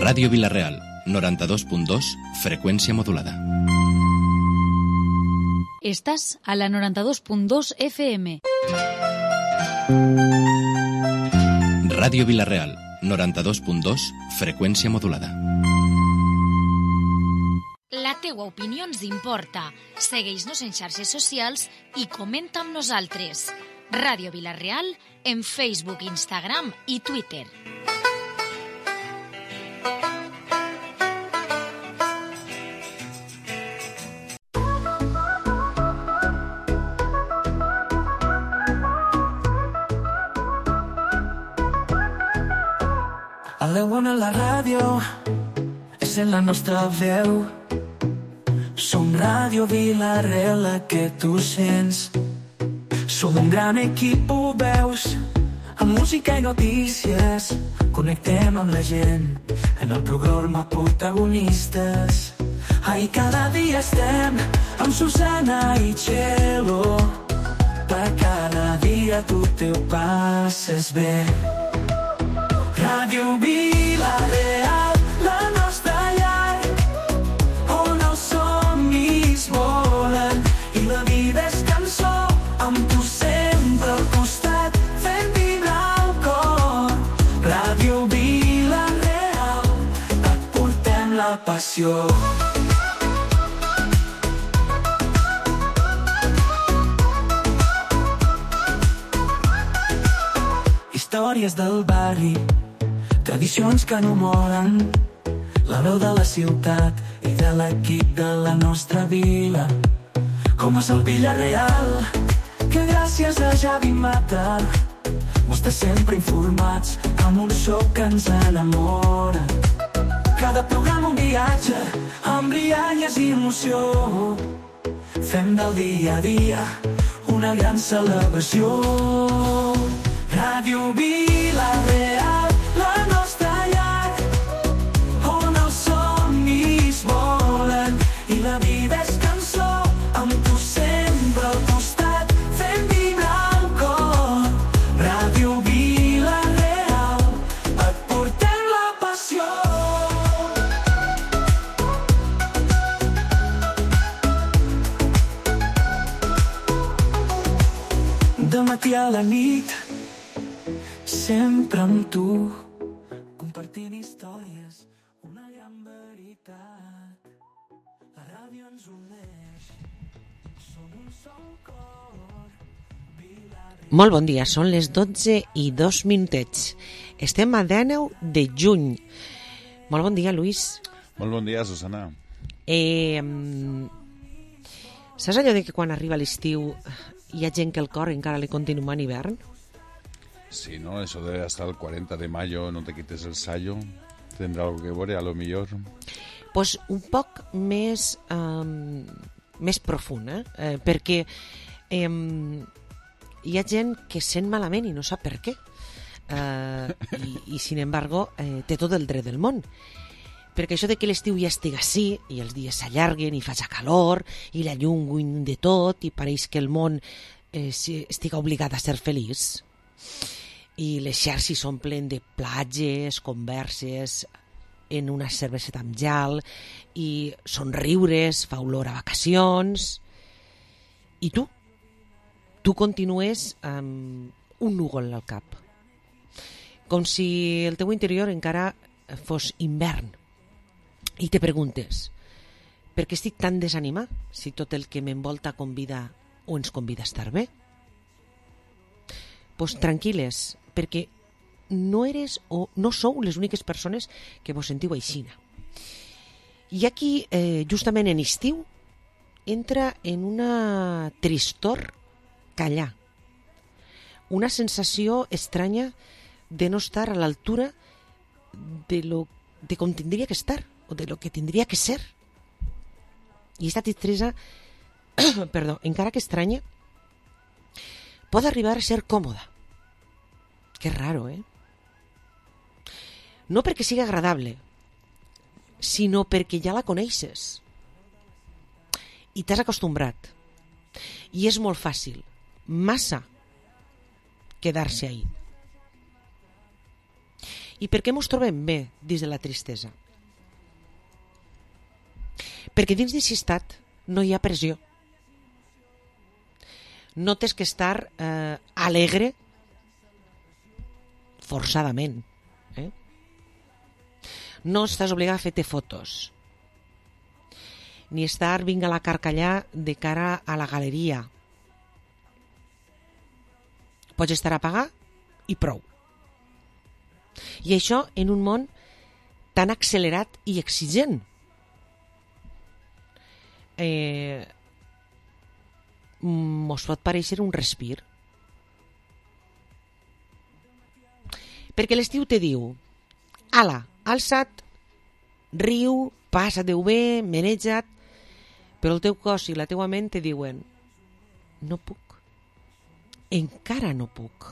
Ràdio Vila-real, 92.2, freqüència modulada. Estàs a la 92.2 FM. Ràdio Vila-real, 92.2, freqüència modulada. La teua opinió ens importa. Segueix-nos en xarxes socials i comenta amb nosaltres. Ràdio Vila-real en Facebook, Instagram i Twitter. A l'Eona la ràdio és en la nostra veu. Som Ràdio Vila-real, la que tu sents. Som un gran equip, ho veus, amb música i notícies. Connectem amb la gent en el programa Protagonistes. Ai, cada dia estem amb Susana i Txelo. Per cada dia tu te ho passes bé. Ràdio Vila-real, la nostra llar, on els somnis volen i la vida és cançó, amb tu sempre al costat, fent vibrar el cor. Ràdio Vila-real, et portem la passió. Històries del barri, tradicions que no moren, la veu de la ciutat i de l'equip de la nostra vila. Com és el Vila-real, que gràcies a Javi Mata m'està sempre informats amb un show que ens enamora. Cada programa un viatge amb rialles i emoció. Fem del dia a dia una gran celebració. Ràdio Vila-real, la nostra llar, on els somnis volen i la vida és cançó, amb tu sempre al costat, fent vibrar el cor. Ràdio Vila-real, et portem la passió. De matí a la nit, sempre amb tu, compartint històries, una gran veritat. La ràdio ens uneix, som un sol cor. Molt bon dia, són les 12:02. Estem a 19 de juny. Molt bon dia, Luis. Molt bon dia, Susana. Saps allò de que quan arriba l'estiu hi ha gent que el cor encara li continua en hivern? Sí, ¿no? Eso de hasta el 40 de mayo no te quites el sayo. Tendrá algo que veure, a lo millor. Pues un poc més profund, perquè hi ha gent que sent malament i no sap per què. I sin embargo, té tot el dret del món. Perquè això de que l'estiu ja estigui així, i els dies s'allarguen, i faci calor, i la llum guiny de tot, i pareix que el món estiga obligat a ser feliç. I les xarxes s'omplen de platges, converses, en una cerveseta amb gel, i somriures, fa olor a vacacions. I tu? Tu continues amb un núvol al cap. Com si el teu interior encara fos hivern. I te preguntes, per què estic tan desanimat si tot el que m'envolta convida o ens convida a estar bé? Pues tranquil·les, perquè no eres o no sou les úniques persones que vos sentiu aixina. I aquí, justament en estiu, entra en una tristor callar. Una sensació estranya de no estar a l'altura de com tindria que estar, o de lo que tindria que ser. I aquesta tristesa, encara que estranya, pot arribar a ser còmoda. Que raro, No perquè sigui agradable, sinó perquè ja la coneixes. I t'has acostumbrat. I és molt fàcil, massa, quedar-se ahí. I per què ens trobem bé dins de la tristesa? Perquè dins d'aquest estat no hi ha pressió. No tens que estar alegre forçadament. No estàs obligat a fer-te fotos, ni estar vinga a la carcallà de cara a la galeria. Pots estar a pagar i prou. I això en un món tan accelerat i exigent. Mos pot parèixer un respir. Perquè l'estiu te diu: ala, alça't, riu, passa-te-ho bé, maneja't, però el teu cos i la teua ment te diuen: no puc, encara no puc.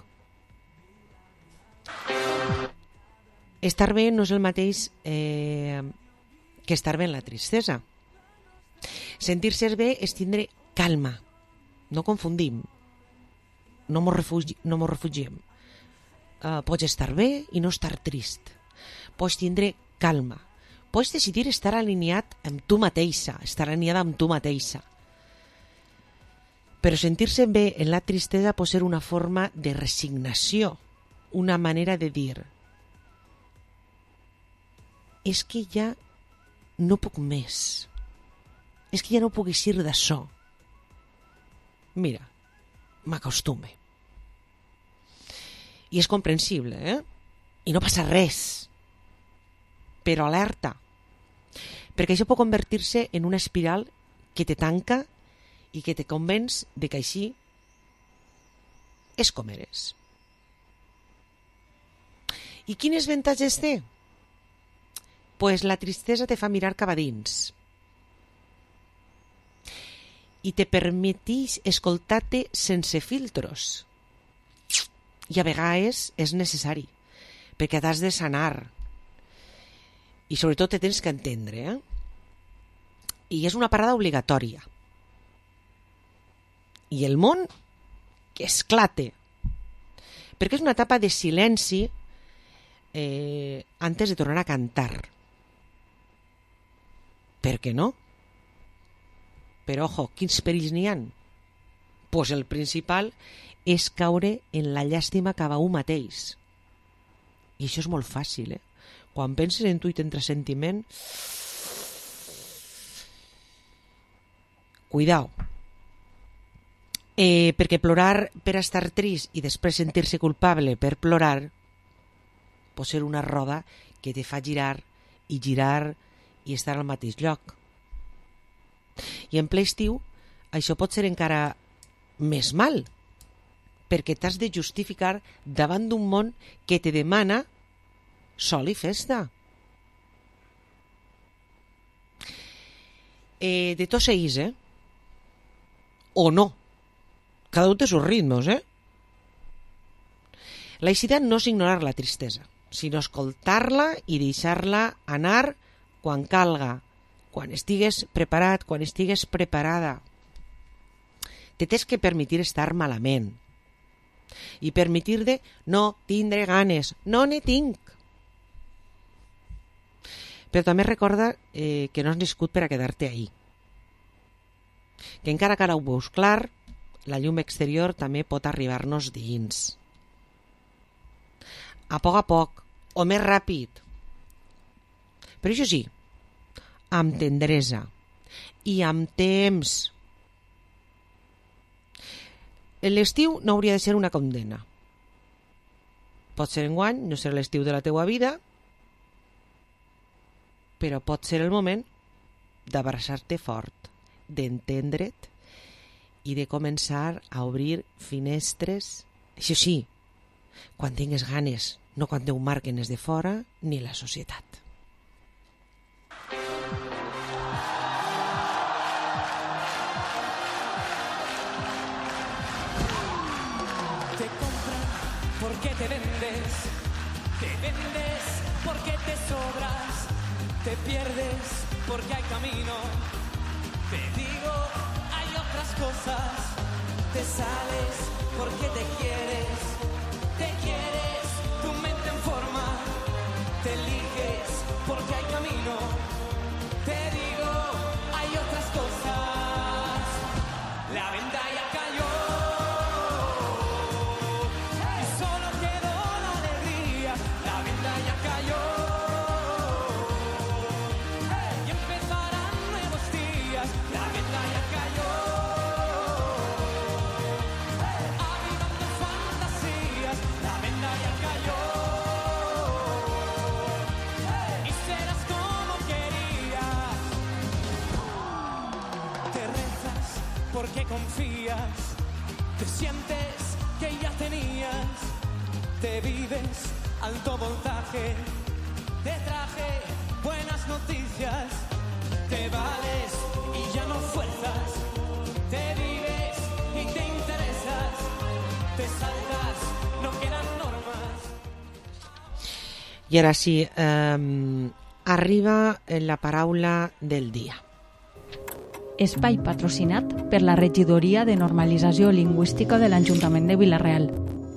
Estar bé no és el mateix que estar bé en la tristesa. Sentir-se bé és tindre calma. No confundim. No mos refugiem. Pots estar bé i no estar trist. Pots tindre calma. Pots decidir estar alineat amb tu mateixa, estar alineada amb tu mateixa. Però sentir-se bé en la tristesa pot ser una forma de resignació, una manera de dir: és que ja no puc més. És que ja no puc eixir d'això. Mira, m'acostume. I és comprensible, I no passa res. Però alerta. Perquè això pot convertir-se en una espiral que te tanca i que te convenç de que així és com eres. I quines avantatges té? Pues la tristesa te fa mirar cap a dins i te permeteix escoltar-te sense filtros. I a vegades és necessari, perquè t'has de sanar. I sobretot te tens que entendre, I és una parada obligatòria. I el món que esclate. Perquè és una etapa de silenci antes de tornar a cantar. Per què no? Però, ojo, quins perills n'hi ha? Pues el principal és caure en la llàstima cap a un mateix. I això és molt fàcil, Quan penses en tu i t'entra sentiment, cuidao. Perquè plorar per estar trist i després sentir-se culpable per plorar pot ser una roda que te fa girar i estar al mateix lloc. I en ple estiu això pot ser encara més mal, perquè t'has de justificar davant d'un món que te demana sol i festa. De tots ells, o no, cada un té sus ritmos, La idea no és ignorar la tristesa, sinó escoltar-la i deixar-la anar quan calga, quan estigues preparat, quan estigues preparada. Te tens que permetir estar malament i permetir-te no tindre ganes, no ne tinc. Però també recorda que no has nascut per a quedar-te ahí, que encara que ara ho veus clar, la llum exterior també pot arribar-nos dins. A poc, o més ràpid. Però això sí, amb tendresa i amb temps. L'estiu no hauria de ser una condemna. Pot ser enguany, no serà l'estiu de la teua vida, però pot ser el moment d'abraçar-te fort, d'entendre't i de començar a obrir finestres. Això sí, quan tingues ganes, no quan te ho marquen des de fora ni la societat. Te compran porque te vendes porque te sobras, te pierdes porque hay camino. Te digo, hay otras cosas, te sales porque te quieres, tu mente en forma, porque confías, te sientes que ya tenías, te vives alto voltaje, te traje buenas noticias, te vales y ya no fuerzas, te vives y te interesas, te saltas, no quedan normas. I ara sí, arriba la paraula del dia. Espai patrocinat per la Regidoria de Normalització Lingüística de l'Ajuntament de Vila-real.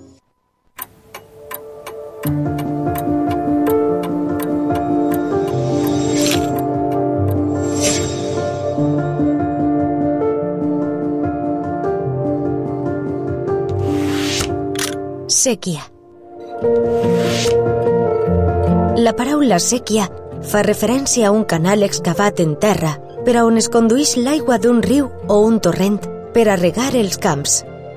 Séquia. La paraula séquia fa referència a un canal excavat en terra per a on es condueix l'aigua d'un riu o un torrent per a regar els camps.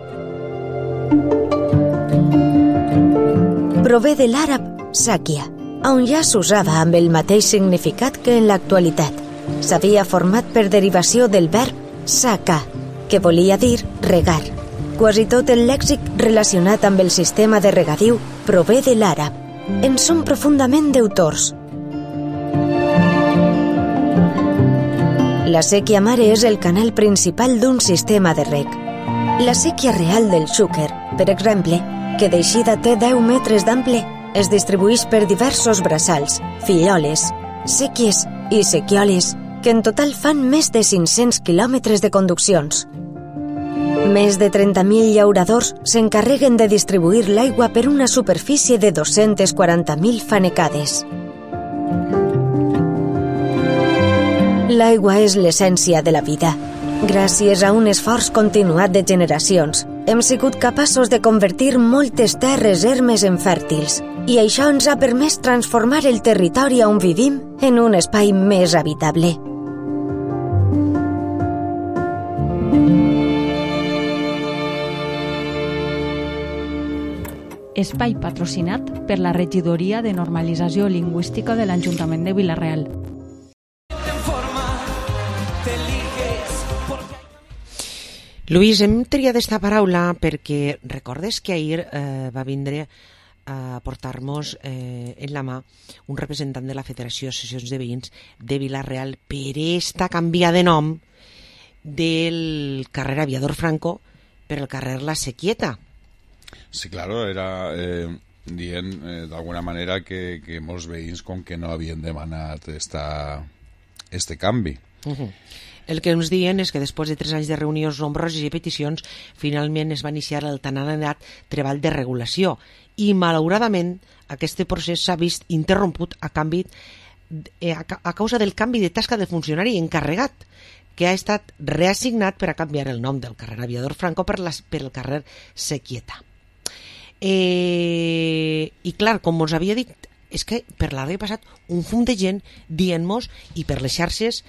Prové de l'àrab sàquia, on ja s'usava amb el mateix significat que en l'actualitat. S'havia format per derivació del verb sacar, que volia dir regar. Quasi tot el lèxic relacionat amb el sistema de regadiu prové de l'àrab. En som profundament deutors. La séquia mare és el canal principal d'un sistema de reg. La séquia real del Xúquer, per exemple, que d'eixida té 10 metres d'ample, es distribueix per diversos braçals, filloles, séquies i sequioles, que en total fan més de 500 quilòmetres de conduccions. Més de 30.000 llauradors s'encarreguen de distribuir l'aigua per una superfície de 240.000 fanecades. L'aigua és l'essència de la vida. Gràcies a un esforç continuat de generacions, hem sigut capaços de convertir moltes terres ermes en fèrtils, i això ens ha permès transformar el territori on vivim en un espai més habitable. Espai patrocinat per la Regidoria de Normalització Lingüística de l'Ajuntament de Vila-real. Lluís, hem triat esta paraula perquè recordes que ahir va vindre a portar-nos en la mà un representant de la Federació d'Associacions de Veïns de Vila-real per esta canvia de nom del carrer Aviador Franco per el carrer La Sequieta. Sí, claro, era dient d'alguna manera que molts veïns com que no havien demanat este canvi. El que ens diuen és que després de 3 anys de reunions nombroses i peticions, finalment es va iniciar el tan anomenat treball de regulació i, malauradament, aquest procés s'ha vist interromput a causa del canvi de tasca del funcionari encarregat, que ha estat reassignat per a canviar el nom del carrer Aviador Franco per el carrer Sequieta. I clar, com us havia dit, és que per la ràdio ha passat un fum de gent dient-nos, i per les xarxes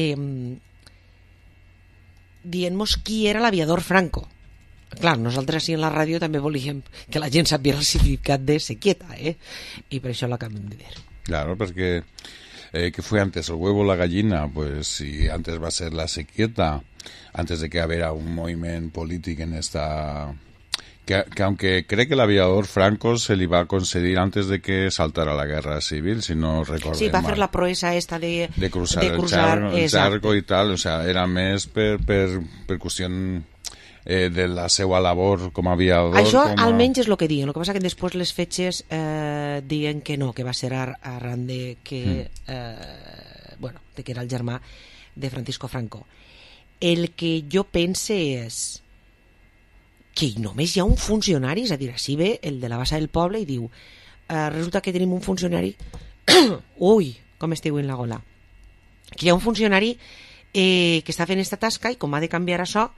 dient-nos qui era l'Aviador Franco. Clar, nosaltres així en la ràdio també volíem que la gent sàpiga el significat de Sequieta, i per això l'acabem de dir. Claro, perquè ¿qué fue antes, el huevo o la gallina? Pues si antes va a ser la sequieta, antes de que hubiera un movimiento político en esta... Que aunque cree que el Aviador Franco se le iba a concedir antes de que saltara la guerra civil, si no recuerdo Sí, va fer la proesa esta de cruzar el charco y tal, o sea, era més per qüestió de la seva labor com a aviador. Això almenys és el que diuen, el que passa que després les fetges diuen que no, que va ser arran de que de que era el germà de Francisco Franco. El que jo pense és que només hi ha un funcionari, és a dir, així ve el de la bassa del poble i diu resulta que tenim un funcionari ui, com estiu en la gola, que hi ha un funcionari que està fent esta tasca i com ha de canviar això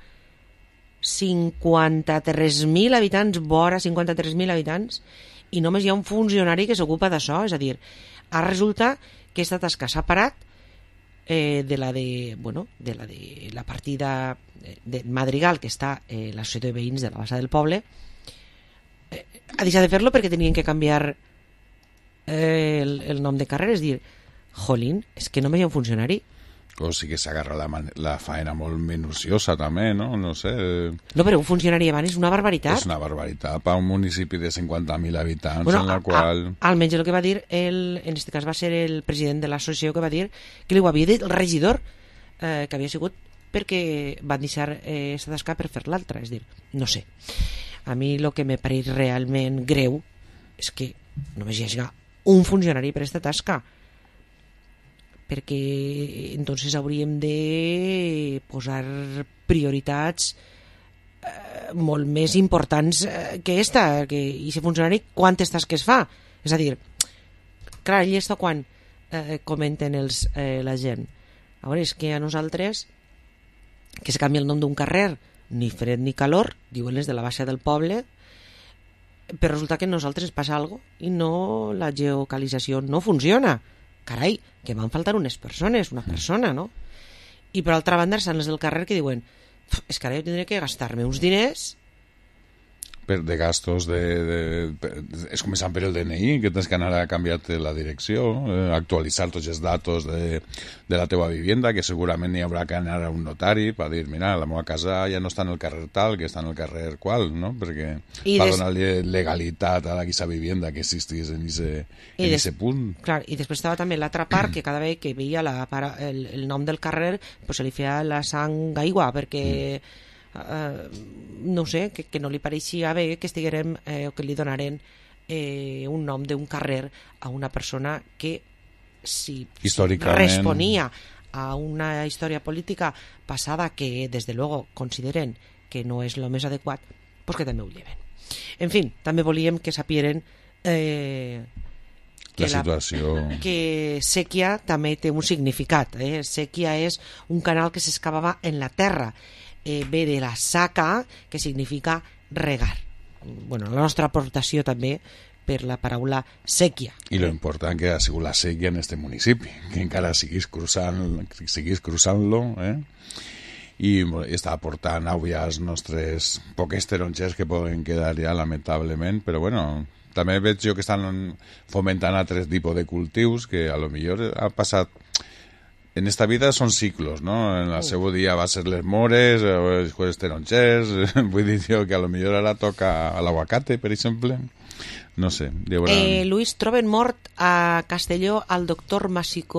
53.000 habitants, vora 53.000 habitants, i només hi ha un funcionari que s'ocupa d'això, és a dir, ara resulta que esta tasca s'ha parat de la partida de Madrigal, que està l'associació de veïns de la bassa del poble, ha deixat de fer-lo perquè tenien que canviar el nom de carrer. És dir, jolín, és que només hi ha un funcionari. O sí que s'agarra la faena molt minuciosa també, no? No sé. No, però un funcionari abans és una barbaritat. És una barbaritat per un municipi de 50.000 habitants, bueno, en la qual... Almenys el que va dir, en aquest cas va ser el president de l'associació que va dir que li ho havia dit el regidor, que havia sigut perquè van deixar aquesta tasca per fer l'altra. És dir, no sé. A mi el que me pareix realment greu és que només hi hagi un funcionari per aquesta tasca, perquè entonces hauríem de posar prioritats molt més importants que esta, i si funcionari quantes tasques fa, és a dir, clar, i esto quan comenten la gent, a veure, és que a nosaltres que se canvia el nom d'un carrer, ni fred ni calor, diuen les de la baixa del poble, però resulta que a nosaltres passa alguna cosa i no, la geocalització no funciona. Carai, que van faltar unes persones, una persona, no? I per altra banda estan les del carrer que diuen és que ara jo tindré que gastar-me uns diners de gastos és començant per el DNI, que tens que anar a canviar-te la direcció, actualitzar tots els datos de la teva vivienda, que segurament hi haurà que anar a un notari per dir, mira, la meva casa ja no està en el carrer tal, que està en el carrer qual, no? Perquè per donar-li legalitat a aquesta vivienda que existís en ese punt. Clar, i després estava també l'altra part, que cada vegada que veia el nom del carrer pues se li feia la sang aigua, perquè no sé, que no li pareixia bé que estiguérem o que li donaren un nom d'un carrer a una persona que si responia a una història política passada que des de luego consideren que no és el més adequat, pues que també ho lleven. En fi, també volíem que sapieren la situació... que sèquia també té un significat. Sèquia és un canal que s'excavava en la terra, ve de la saca, que significa regar. Bueno, la nostra aportació també per la paraula sèquia. I lo important que ha sigut la sèquia en este municipi, que encara seguís cruzant-lo, i està aportant avui als nostres poques taronges que poden quedar ja, lamentablement, però bueno, també veig jo que estan fomentant altres tipus de cultius que a lo millor ha passat. En esta vida són ciclos, no? En el seu dia va ser les mores, els taronxers, vull dir jo que a lo millor ara toca l'aguacate, per exemple. No sé. Luis, troben mort a Castelló al doctor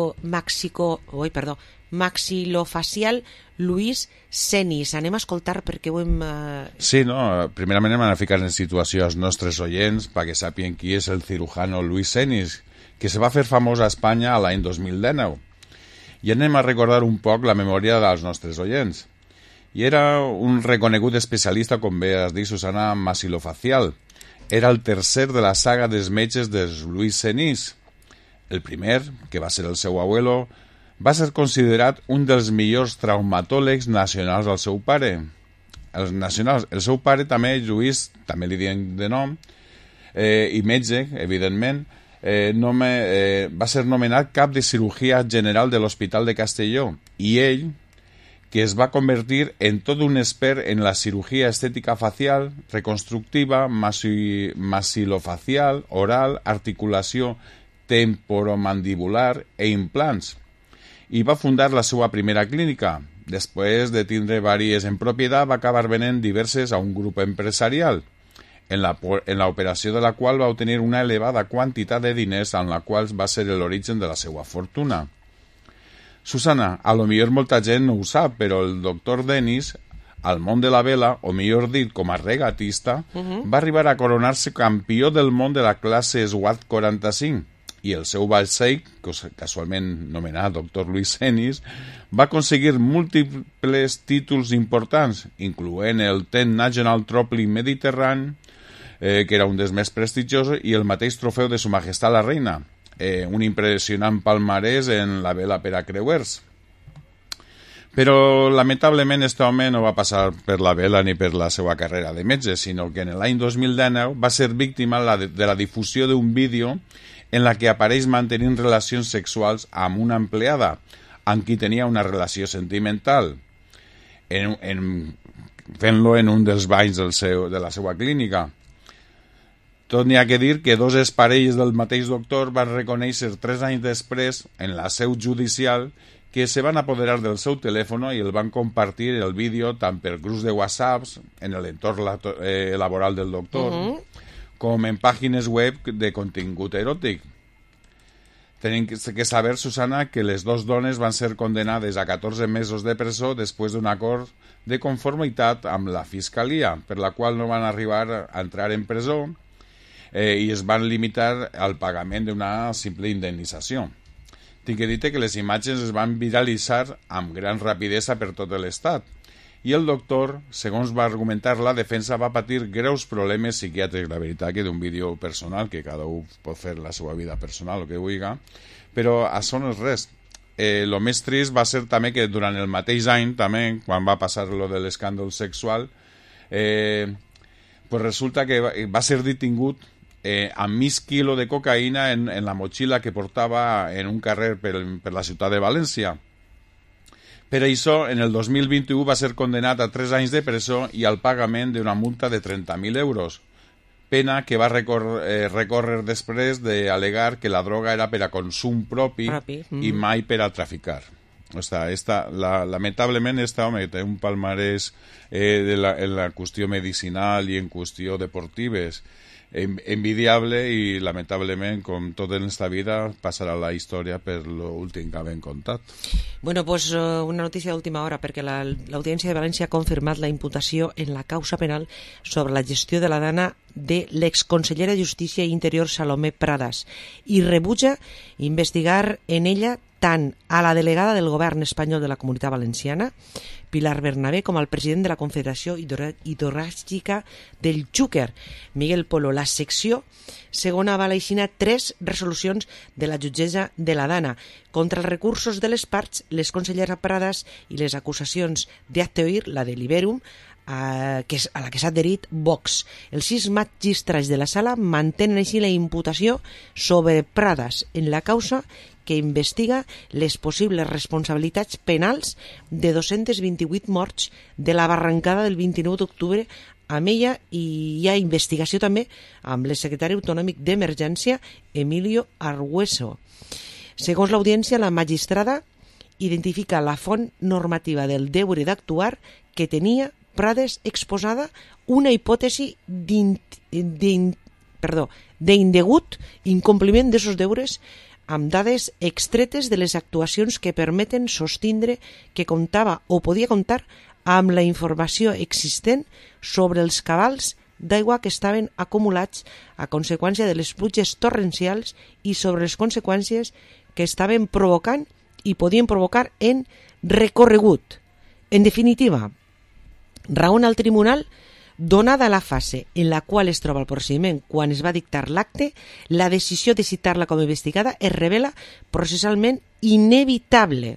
maxilofacial Luis Cenis. Anem a escoltar perquè ho hem... Sí, no? Primerament hem de ficar en situació als nostres oients perquè sàpien qui és el cirujano Luis Cenis, que se va fer famós a Espanya l'any 2019. I anem a recordar un poc la memòria dels nostres oients. I era un reconegut especialista, com bé has dit, Susana, maxilofacial. Era el tercer de la saga dels metges de Luis Cenis. El primer, que va ser el seu abuelo, va ser considerat un dels millors traumatòlegs nacionals del seu pare. Els nacionals, el seu pare també, Lluís, també li diuen de nom, i metge, evidentment, va ser nomenat cap de cirurgia general de l'Hospital de Castelló, i ell, que es va convertir en tot un expert en la cirugía estética facial, reconstructiva, maxilofacial, oral, articulació temporomandibular e implants, i va fundar la seva primera clínica. Després de tindre vàries en propietat, va acabar venent diverses a un grup empresarial, en la operació de la qual va obtenir una elevada quantitat de diners, en la qual va ser l'origen de la seva fortuna. Susana, a lo millor molta gent no ho sap, però el doctor Denis, al món de la vela, o millor dit com a regatista, va arribar a coronar-se campió del món de la classe SWAT 45, i el seu vaixell, casualment nomenat doctor Luis Cenis, va aconseguir múltiples títols importants, incloent el 10 National Trophy Mediterrani, que era un dels més prestigiosos, i el mateix trofeu de Su Majestat la Reina, un impressionant palmarès en la vela per a creuers. Però, lamentablement, aquest home no va passar per la vela ni per la seva carrera de metge, sinó que en l'any 2019 va ser víctima de la difusió d'un vídeo en la que apareix mantenint relacions sexuals amb una empleada, amb qui tenia una relació sentimental, fent-lo en un dels banys de la seva clínica. Tot n'hi ha que dir que dos exparelles del mateix doctor van reconèixer 3 anys després, en la seu judicial, que se van apoderar del seu telèfon i el van compartir el vídeo tant per grups de WhatsApps en l'entorn laboral del doctor com en pàgines web de contingut eròtic. Tenim que saber, Susana, que les dues dones van ser condenades a 14 mesos de presó després d'un acord de conformitat amb la Fiscalia, per la qual no van arribar a entrar en presó i es van limitar al pagament d'una simple indemnització. Tinc que dir que les imatges es van viralitzar amb gran rapidesa per tot l'estat i el doctor, segons va argumentar la defensa, va patir greus problemes psiquiàtrics. La veritat que d'un vídeo personal, que cada un pot fer la seva vida personal, el que vulgui, però això no és res. El més trist va ser també que durant el mateix any, també, quan va passar lo de l'escàndol sexual, pues resulta que va ser detingut amb mig quilo de cocaïna en la motxilla que portava en un carrer per la ciutat de València. Per això, en el 2021 va ser condenat a 3 anys de presó i al pagament d'una multa de 30.000 euros, pena que va recórrer després d'al·legar que la droga era per a consum propi. I mai per a traficar. O sea, lamentablement, este home té un palmarès en la qüestió medicinal i en qüestió deportives envidiable i lamentablement, com tot en esta vida, passarà la història per l'últim que havem contat. Bueno, pues una notícia d'última hora, perquè l'Audiència de València ha confirmat la imputació en la causa penal sobre la gestió de la dana de l'exconsellera de Justícia i Interior Salomé Pradas i rebutja investigar en ella tant a la delegada del govern espanyol de la Comunitat Valenciana, Pilar Bernabé, com al president de la Confederació Hidrogràfica del Xúquer, Miguel Polo. La secció segona va aixina 3 resolucions de la jutgessa de la Dana contra els recursos de les parts, les conselleres Pradas i les acusacions d'Acteoir, la de Liberum, a la que s'ha adherit Vox. Els 6 magistrats de la sala mantenen així la imputació sobre Pradas en la causa que investiga les possibles responsabilitats penals de 228 morts de la barrancada del 29 d'octubre amb ella, i hi ha investigació també amb el secretari autonòmic d'Emergència, Emilio Argueso. Segons l'audiència, la magistrada identifica la font normativa del deure d'actuar que tenia Pradas exposada una hipòtesi d'indegut incompliment d'aquests deures amb dades extretes de les actuacions que permeten sostindre que comptava o podia comptar amb la informació existent sobre els cabals d'aigua que estaven acumulats a conseqüència de les pluges torrencials i sobre les conseqüències que estaven provocant i podien provocar en recorregut. En definitiva, raó al tribunal, donada la fase en la qual es troba el procediment quan es va dictar l'acte, la decisió de citar-la com a investigada es revela processalment inevitable.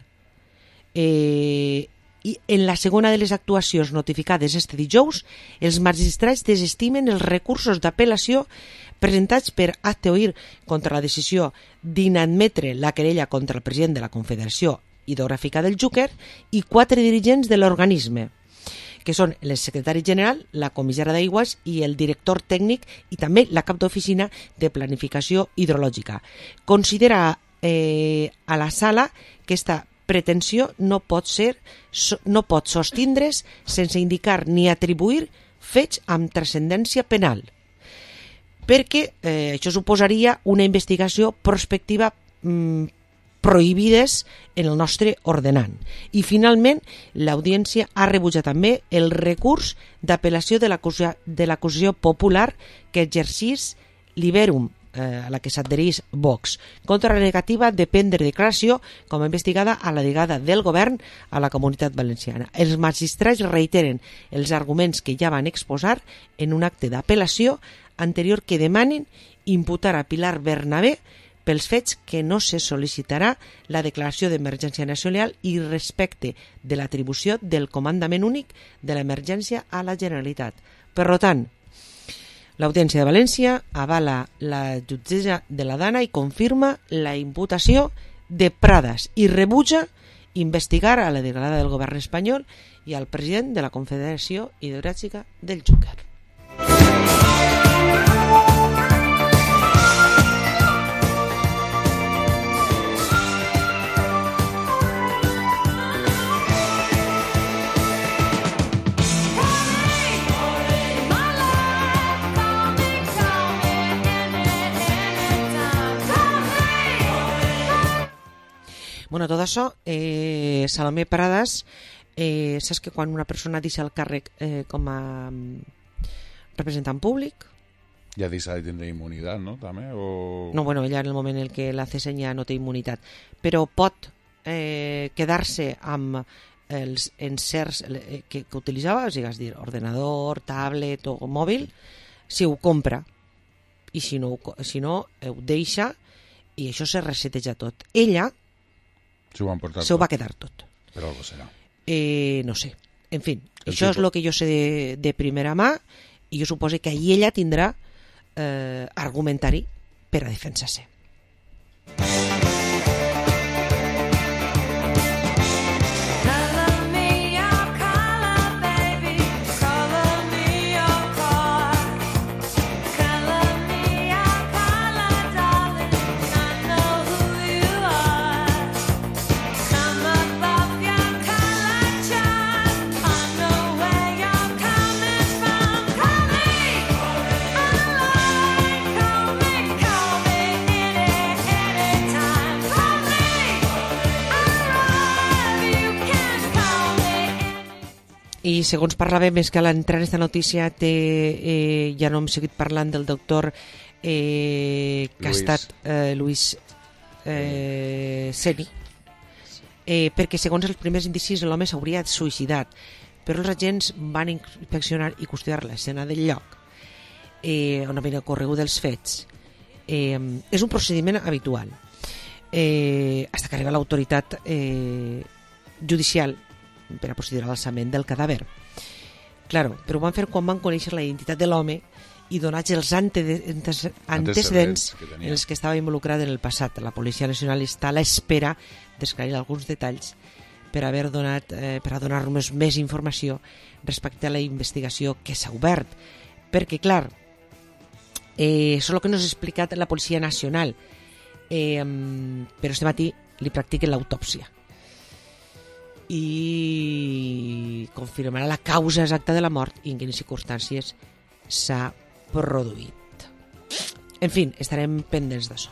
I en la segona de les actuacions notificades este dijous, els magistrats desestimen els recursos d'apel·lació presentats per Acteoir contra la decisió d'inadmetre la querella contra el president de la Confederació Hidrogràfica del Xúquer i 4 dirigents de l'organisme, que són el secretari general, la comissària d'aigües i el director tècnic i també la cap d'oficina de planificació hidrològica. Considera a la sala que aquesta pretensió no pot sostindre's sense indicar ni atribuir fets amb transcendència penal, perquè això suposaria una investigació prospectiva prohibides en el nostre ordenant. I finalment, l'audiència ha rebutjat també el recurs d'apel·lació de l'acusació popular que exercís Liberum, a la que s'adherís Vox, contra la negativa de prendre declaració com a investigada a la delegada del govern a la Comunitat Valenciana. Els magistrats reiteren els arguments que ja van exposar en un acte d'apel·lació anterior que demanen imputar a Pilar Bernabé pels fets que no se sol·licitarà la declaració d'emergència nacional i respecte de l'atribució del comandament únic de l'emergència a la Generalitat. Per tant, l'Audiència de València avala la jutgessa de la Dana i confirma la imputació de Pradas i rebutja investigar a la delegada del govern espanyol i al president de la Confederació Hidrogràfica del Xúquer. Bueno, tot això, Salomé Pradas, saps que quan una persona deixa el càrrec com a representant públic, ja deixa de tindre immunitat, no? També, o... No, bueno, ella en el moment en què la cesen ja no té immunitat, però pot quedar-se amb els encerts que utilitzava, o sigui, és dir, ordenador, tablet o mòbil, si ho compra, i si no ho deixa, i això se reseteja tot. Ella s'ho va quedar tot. Però algo serà. No sé. En fi, això és el que jo sé de primera mà, i jo suposo que ahir ella tindrà argumentari per a defensar-se. I segons parlàvem, és que a l'entrar en aquesta notícia ja no hem seguit parlant del doctor que ha estat Luis Seni, perquè segons els primers indicis l'home s'hauria suïcidat, però els agents van inspeccionar i custodiar l'escena del lloc on havia ocorregut els fets. És un procediment habitual fins que arriba l'autoritat judicial per a procedir a l'alçament del cadàver. Claro, però ho van fer quan van conèixer la identitat de l'home i donats els antecedents en els que estava involucrat en el passat. La Policia Nacional està a l'espera d'esclarir alguns detalls per a donar-nos més informació respecte a la investigació que s'ha obert. Perquè, clar, això és el que nos ha explicat la Policia Nacional, però este matí li practiquen l'autòpsia i confirmarà la causa exacta de la mort i en quines circumstàncies s'ha produït. En fi, estarem pendents d'això.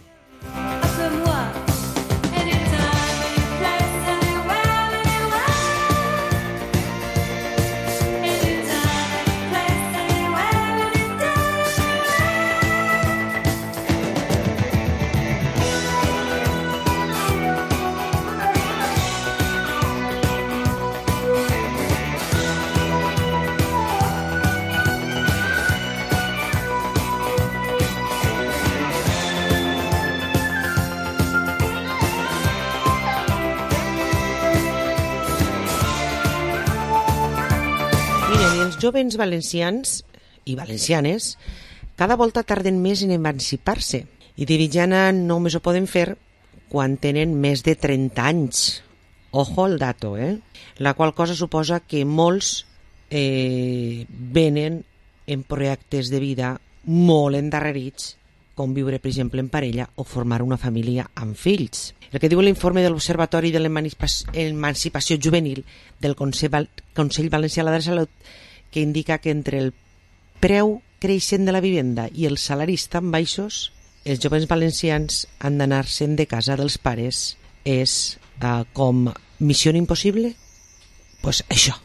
Els jovens valencians i valencianes cada volta tarden més en emancipar-se i de mitjana només ho poden fer quan tenen més de 30 anys. Ojo al dato, La qual cosa suposa que molts venen en projectes de vida molt endarrerits, com viure, per exemple, en parella o formar una família amb fills. El que diu l'informe de l'Observatori de l'Emancipació Juvenil del Consell Valencià de la Salut, que indica que entre el preu creixent de la vivenda i els salaris tan baixos, els joves valencians han d'anar-se'n de casa dels pares. És com missió impossible? Pues això.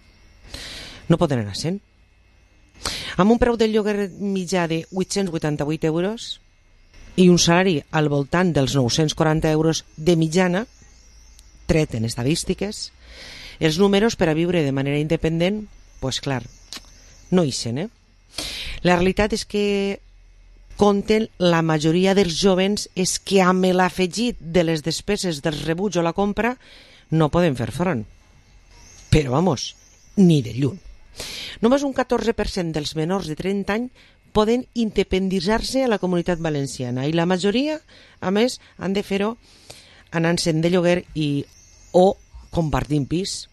No poden anar-se'n. Amb un preu del lloguer mitjà de 888 euros i un salari al voltant dels 940 euros de mitjana, tret en estadístiques, els números per a viure de manera independent, pues clar, no ixen, La realitat és que compten la majoria dels jovens és que amb l'afegit de les despeses dels rebuts o la compra no poden fer front. Però, vamos, ni de lluny. Només un 14% dels menors de 30 anys poden independitzar-se a la Comunitat Valenciana i la majoria, a més, han de fer-ho anant-se'n de lloguer o compartint pis.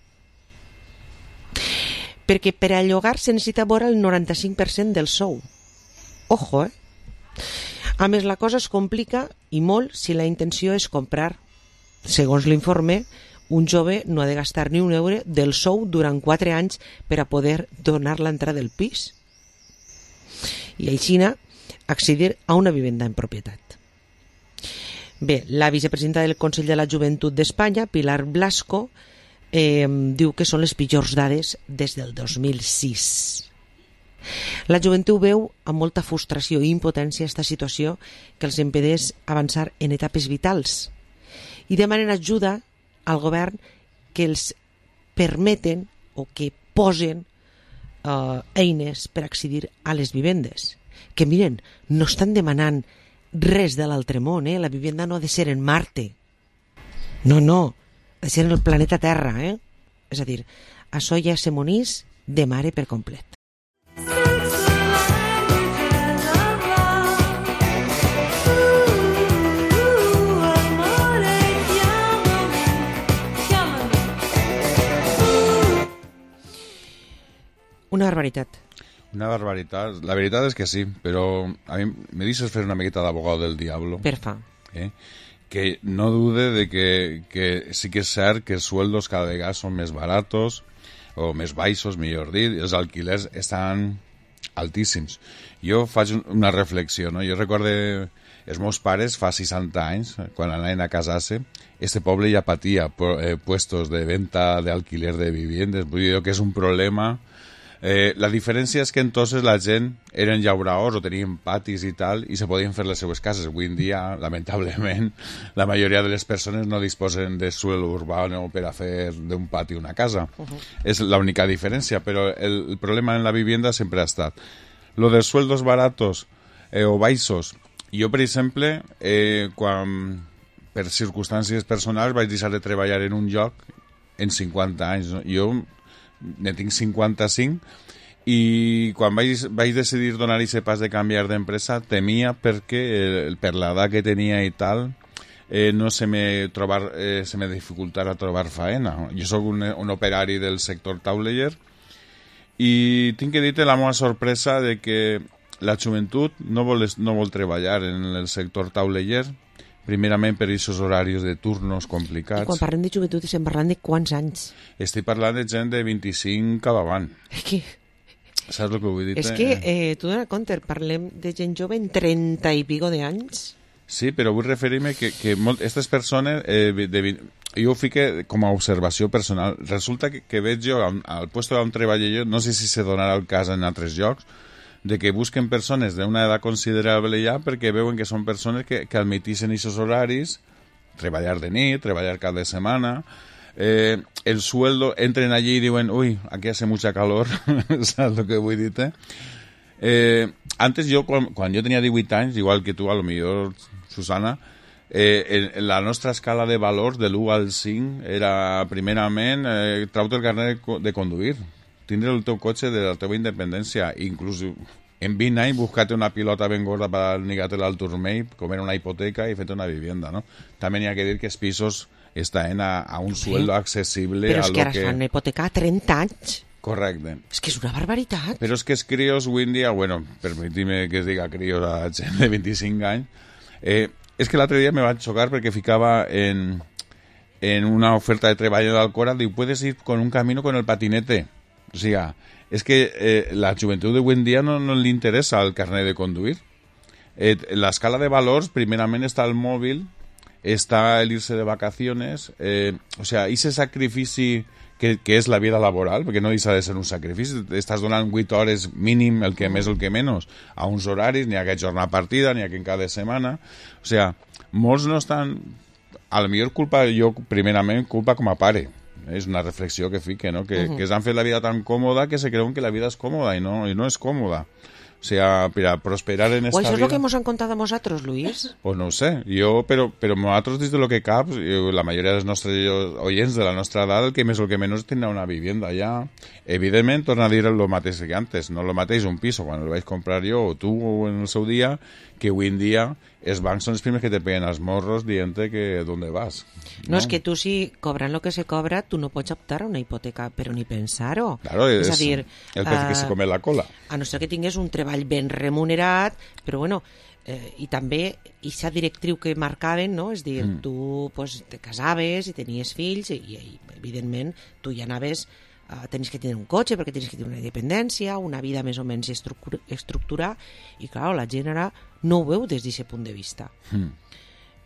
Perquè per a llogar se necessita vora el 95% del sou. Ojo, A més, la cosa es complica i molt si la intenció és comprar. Segons l'informe, un jove no ha de gastar ni un euro del sou durant 4 anys per a poder donar l'entrada del pis i així accedir a una vivenda en propietat. Bé, la vicepresidenta del Consell de la Joventut d'Espanya, Pilar Blasco, diu que són les pitjors dades des del 2006. La joventut veu amb molta frustració i impotència aquesta situació que els impedeix avançar en etapes vitals i demanen ajuda al govern que els permeten o que posen eines per accedir a les vivendes. Que miren, no estan demanant res de l'altre món, la vivenda no ha de ser en Marte. No, ha de ser en el planeta Terra, És a dir, això ja s'amonís de mare per complet. Una barbaritat. Una barbaritat. La veritat és que sí, però a mi me deixes fer una miqueta d'abogado del diablo. Perfa. Que no dude de que sí que és cert que els sueldos cada vegada són més baratos, o més baixos, millor dit, els alquilers estan altíssims. Jo faig una reflexió, no? Jo recorde els meus pares fa 60 anys, quan anaven a casar-se, este poble ja patia puestos de venta de alquiler de viviendes, vull dir que és un problema. La diferència és que entonces la gent eren llauraors o tenien patis i tal i se podien fer les seues cases. Avui en dia, lamentablement, la majoria de les persones no disposen de suelo urbà per a fer d'un pati una casa. És l'única diferència, però el problema en la vivienda sempre ha estat. Lo dels sueldos baratos o baixos. Jo, per exemple, quan per circumstàncies personals vaig deixar de treballar en un lloc en 50 anys. No? Jo ne tinc 55 i quan vaig decidir donar aquest pas de canviar d'empresa temia perquè per l'edat que tenia i tal no se me dificultara trobar faena. Jo sóc un operari del sector tauleller i tinc que dir-te la meva sorpresa de que la joventut no vol treballar en el sector tauleller, primerament per aquests horaris de turnos complicats. I quan parlem de joventut estem parlant de quants anys? Estic parlant de gent de 25 cap avant. Saps el que vull dir? És que, tu dona compte, parlem de gent jove en 30 i pico d'anys. Sí, però vull referir-me que aquestes persones, jo ho fique com a observació personal, resulta que veig jo al puesto on treballo jo, no sé si se donarà el cas en altres llocs, de que busquen persones d'una edat considerable ja perquè veuen que són persones que admetixen aquests horaris, treballar de nit, treballar cada setmana, el sueldo, entren allí i diuen, uy, aquí hace mucha calor, saps el que vull dir-te? Antes jo, quan jo tenia 18 anys, igual que tu, a lo millor, Susana, la nostra escala de valors de l'1 al 5 era, primerament, trau-te el carnet de conduir, tindre el teu cotxe de la teva independència, inclús en 20 anys buscar-te una pilota ben gorda per negar-te-la al turmell, comer una hipoteca i fer-te una vivienda, no? També n'hi ha que dir que els pisos estan a un sueldo accessible. Però és que ara es fan una hipoteca a 30 anys. Correcte. És que és una barbaritat. Però és que els crios avui en dia, bueno, permetim-me que es diga crios a gent de 25 anys, és que l'altre dia me vaig xocar perquè ficava en una oferta de treball d'Alcora, diu, puedes ir con un camino con el patinete. O sigui, és que la joventut d'avui en dia no li interessa el carnet de conduir. L'escala de valors, primerament està el mòbil, està l'irse de vacaciones, o sigui, aquest sacrifici que és la vida laboral, perquè no deixa de ser un sacrifici, estàs donant 8 hores mínim, el que més o el que menys, a uns horaris, n'hi ha que jornada partida, n'hi ha que en cada setmana, o sigui, molts no estan, a la millor culpa, jo primerament culpa com a pare, és una reflexió que fique, no? Que s'han fet la vida tan còmoda que se creuen que la vida és còmoda i no és còmoda. O sea, per a prosperar en esta vida... O això és el que ens han contat a nosaltres, Luis? Pues no ho sé. Jo, però nosaltres, des de lo que cap, la majoria dels nostres oients de la nostra edat, el que més o el que menys tindrà una vivienda ja. Evidentment, torna a dir el mateix que antes. No el mateix un piso, quan el vaig comprar jo o tu en el seu dia, que avui en dia els bancs són els primers que te peguen els morros dient-te que d'on vas. No, és que tu si cobrant el que se cobra, tu no pots optar a una hipoteca, però ni pensar-ho. Claro, és a dir, el pez que se come la cola. A no ser que tingués un treball ben remunerat, però bueno, i també aquesta directriu que marcaven, no? És dir, tu pues, te casaves i tenies fills i evidentment tu ja anaves tenies que tenir un cotxe perquè tenies que tenir una independència, una vida més o menys estructurar, i clar, la gent ara no ho veu des d'aquest punt de vista.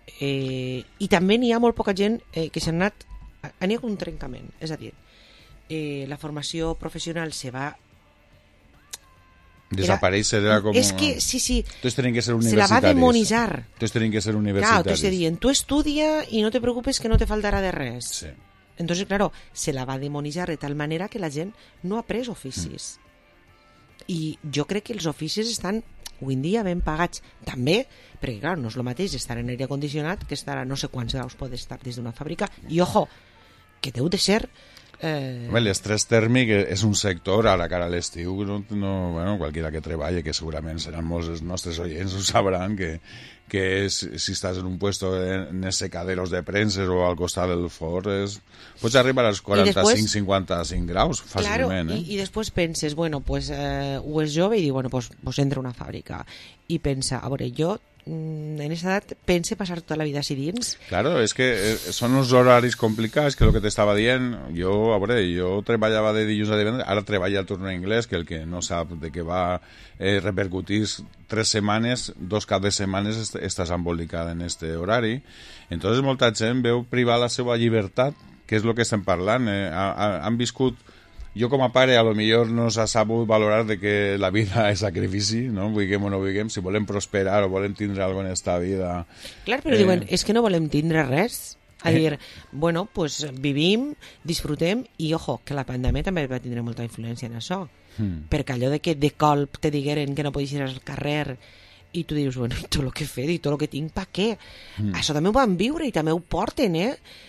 I també n'hi ha molt poca gent que s'ha anat... N'hi ha un trencament, és a dir, la formació professional se va... Desaparèixer era com... És que, sí, tots tenen que ser universitaris. Se la va demonitzar. Tots tenen que ser universitaris. Claro, te dient, tu estudia i no te preocupes que no te faltarà de res. Sí. Entonces, claro, se la va demonitzar de tal manera que la gent no ha pres oficis. I jo crec que els oficis estan avui en dia ben pagats. També, perquè clar, no és el mateix estar en aire condicionat que estar a no sé quants graus pot estar des d'una fàbrica. I ojo, que deu de ser... L'estrès tèrmic és un sector, ara cara a l'estiu, qualquiera que treballi, que segurament seran molts els nostres oients, ho sabran, que si estàs en un puesto en secaderos de premses o al costat del forn, pots arribar als 45-55 graus fàcilment. Claro, i després penses, bueno, pues ho és jove i diu, bueno, pues entra a una fàbrica. I pensa, a veure, jo en aquesta edat pense passar tota la vida així dins. Claro, és que són uns horaris complicats, que el que t'estava dient, jo treballava de dilluns a divendres, ara treballo al torn en anglès, que el que no sap de què va repercutir 3 setmanes, 2 caps de setmanes estàs embolicada en este horari. Entonces molta gent veu privar la seva llibertat, que és el que estem parlant. Han viscut... Jo com a pare a lo millor no s'ha sabut valorar de que la vida és sacrifici, no? Vulguem o no vulguem, si volem prosperar o volem tindre alguna cosa en esta vida... Clar, però diuen, és que no volem tindre res. A dir, bueno, pues vivim, disfrutem, i ojo, que la pandèmia també va tindre molta influència en això. Perquè allò de que de colp te digueren que no podies ir al carrer i tu dius, bueno, i tot el que he fet i tot el que tinc, pa què? Això també ho van viure i també ho porten,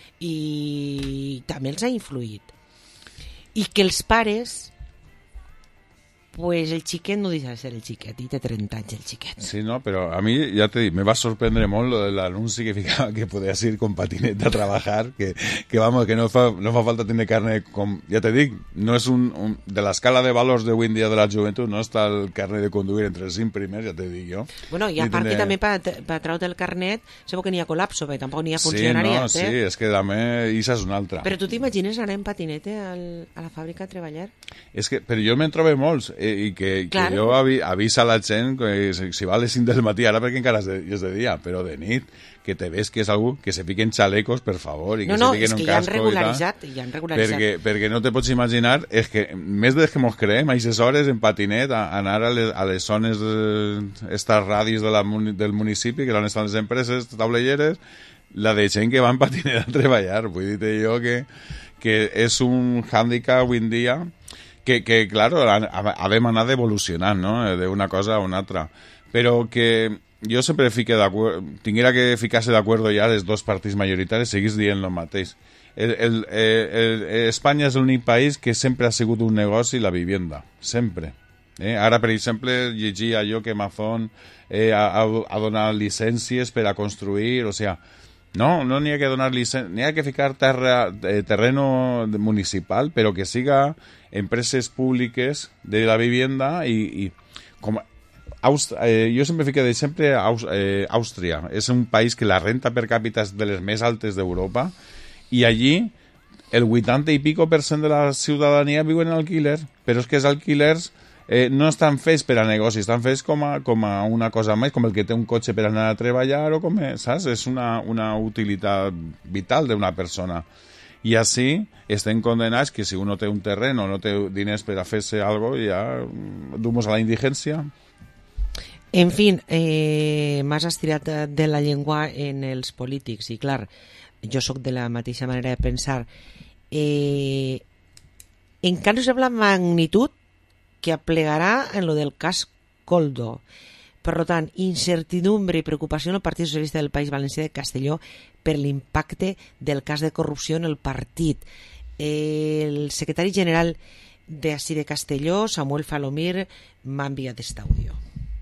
i també els ha influït. I que els pares, pues el xiquet no deixa de ser el xiquet, i té 30 anys el xiquet. Sí, no, però a mi, ja te dic, me va sorprendre molt l'anunci que ficava que podies ir con patineta a trabajar, que vamos, que no fa falta tener carne, com, ja te dic, no és de l'escala de valors d'avui en dia de la joventut, no està el carnet de conduir entre els 5 primers, ja te dic jo. Bueno, i a part que també per treure el carnet, segur que n'hi ha col·lapso, perquè tampoc n'hi ha funcionariat. Sí, no, sí, és que també això és una altra. Però tu t'imagines anar en patinete a la fàbrica a treballar? És que, però jo me'n trobo molts, i que jo avisa a la gent que si va a les 5 del matí, ara perquè encara és de dia, però de nit, que te ves que és algú que se fiquen xalecos, per favor, i que se fiquen un casco. No, és que ja han regularitzat. Perquè no te pots imaginar, és que més des que mos creem, a aquestes hores en patinet, a anar a les zones estas radis del municipi, que on estan les empreses taulelleres, la de gent que va en patinet a treballar. Vull dir jo que és un hàndicap avui en dia que claro, havem anat evolucionant, no?, d'una cosa a una altra. Però que jo sempre tinguera que ficar-se d'acord ja els dos partits majoritaris, seguís dient el mateix. Espanya és l'únic país que sempre ha sigut un negoci la vivienda, sempre. Ara, per exemple, llegia jo que Amazon ha donat llicències per a construir, o sigui, no n'hi ha que donar llicències, n'hi ha que ficar terreno municipal, però que siga empreses públiques de la vivienda i com jo sempre fico d'exemple Àustria. És un país que la renta per càpita és de les més altes d'Europa i allí el 80 i pico % de la ciutadania viu en alquiler, però és que els alquilers no estan fets per a negocis, estan fets com a una cosa més, com el que té un cotxe per anar a treballar, o com saps? És una utilitat vital d'una persona. I així estem condenats que si uno té un terreno o no té diners per a fer-se algo, ja dumos a la indigència. En fi, m'has estirat de la llengua en els polítics, i clar, jo sóc de la mateixa manera de pensar. Encara no sap la magnitud que aplegarà en lo del cas Koldo. Per tant, incertidumbre i preocupació en el Partit Socialista del País Valencià de Castelló per l'impacte del cas de corrupció en el partit. El secretari general d'ací de Castelló, Samuel Falomir, m'ha enviat aquest àudio.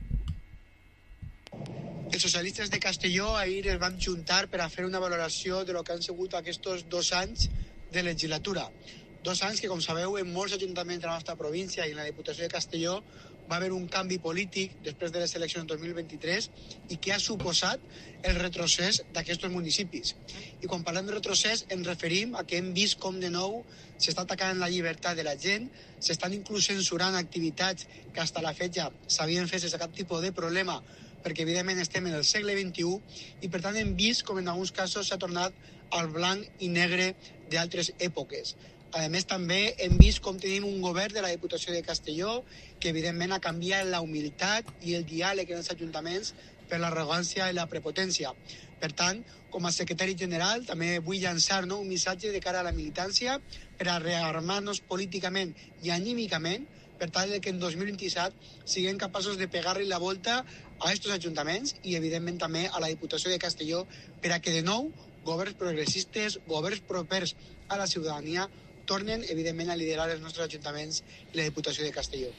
Els socialistes de Castelló ahir es van juntar per a fer una valoració de lo que han sigut aquests 2 anys de legislatura. 2 anys que, com sabeu, en molts ajuntaments de la nostra província i en la Diputació de Castelló va haver un canvi polític després de les eleccions del 2023 i que ha suposat el retrocés d'aquests municipis. I quan parlem de retrocés ens referim a que hem vist com de nou s'està atacant la llibertat de la gent, s'estan inclús censurant activitats que fins a la fetge s'havien fet sense cap tipus de problema perquè evidentment estem en el segle XXI i per tant hem vist com en alguns casos s'ha tornat al blanc i negre d'altres èpoques. A més, també hem vist com tenim un govern de la Diputació de Castelló que evidentment ha canviat la humilitat i el diàleg en els ajuntaments per l'arrogància i la prepotència. Per tant, com a secretari general, també vull llançar un missatge de cara a la militància per a rearmar-nos políticament i anímicament per tal que en 2027 siguem capaços de pegar-li la volta a aquests ajuntaments i, evidentment, també a la Diputació de Castelló per a que, de nou, governs progressistes, governs propers a la ciutadania, tornen, evidentment, a liderar els nostres ajuntaments i la Diputació de Castelló.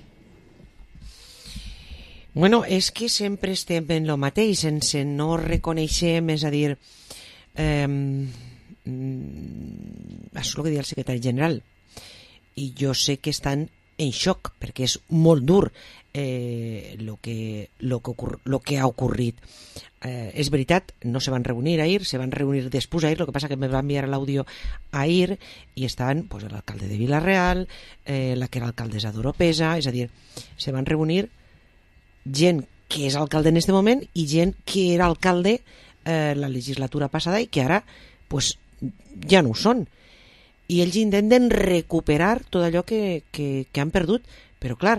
Bueno, és que sempre estem en lo mateix, sense no reconeixem, és a dir, això és el que deia el secretari general, i jo sé que estan en xoc, perquè és molt dur lo que ha ocorrit. És veritat, no se van reunir ahir, se van reunir després ahir, el que passa que me va enviar l'àudio ahir i estaven pues, l'alcalde de Vila-real, la que era alcaldessa d'Oropesa, és a dir, se van reunir gent que és alcalde en aquest moment i gent que era alcalde la legislatura passada i que ara pues, ja no ho són. I ells intenten recuperar tot allò que han perdut, però clar,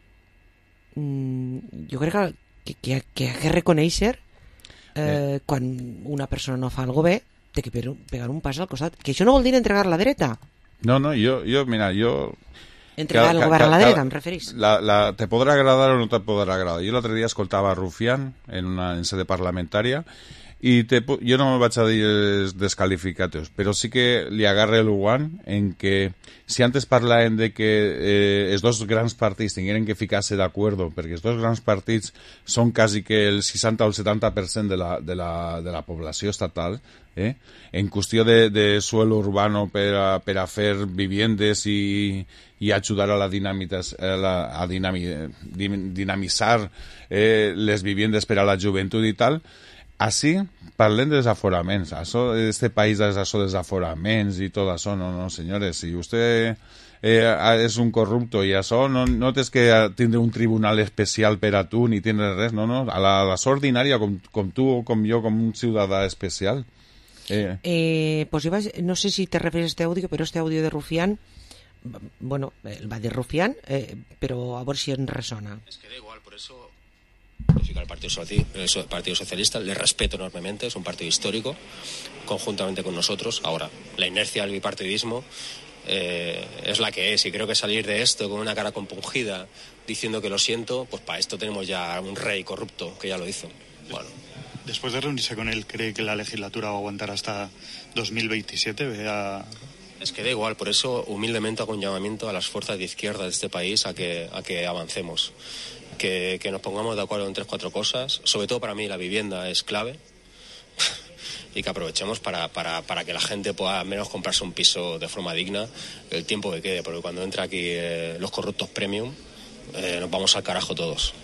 jo crec que ha de reconèixer quan una persona no fa algo bé, té que pegar un pas al costat, que això no vol dir entregar la dreta. No, mira, entregar el govern a la dreta, em referís. Te podrà agradar o no te podrà agradar. Jo l'altre dia escoltava Rufián en sede parlamentària i jo no me vaig a dir descalificatius, però sí que li agarre el guant en que si antes parlàvem de que els dos grans partits tingueren que ficar-se d'acord, perquè els dos grans partits són quasi que el 60 o el 70% de la població estatal, en qüestió de suelo urbano per a fer viviendes i ajudar a dinamitzar les viviendes per a la joventut i tal. Així parlem de desaforaments. Este país és això de desaforaments i tot això. No, senyores, si vostè és un corrupto i això, no tens que tindre un tribunal especial per a tu ni tindre res, no. A la ordinària, com tu o com jo, com un ciutadà especial. Pues no sé si te refieres a este audio, pero este audio de Rufián, bueno, va de Rufián, pero a ver si en resona. Es que da igual, por eso el Partido Socialista le respeto enormemente, es un partido histórico, conjuntamente con nosotros. Ahora, la inercia del bipartidismo es la que es, y creo que salir de esto con una cara compungida diciendo que lo siento, pues para esto tenemos ya un rey corrupto que ya lo hizo. Bueno. Después de reunirse con él, ¿cree que la legislatura va a aguantar hasta 2027? Es que da igual, por eso humildemente hago un llamamiento a las fuerzas de izquierda de este país a que avancemos, que nos pongamos de acuerdo en 3-4 cosas. Sobre todo para mí la vivienda es clave y que aprovechemos para que la gente pueda al menos comprarse un piso de forma digna el tiempo que quede, porque cuando entra aquí los corruptos premium nos vamos al carajo todos.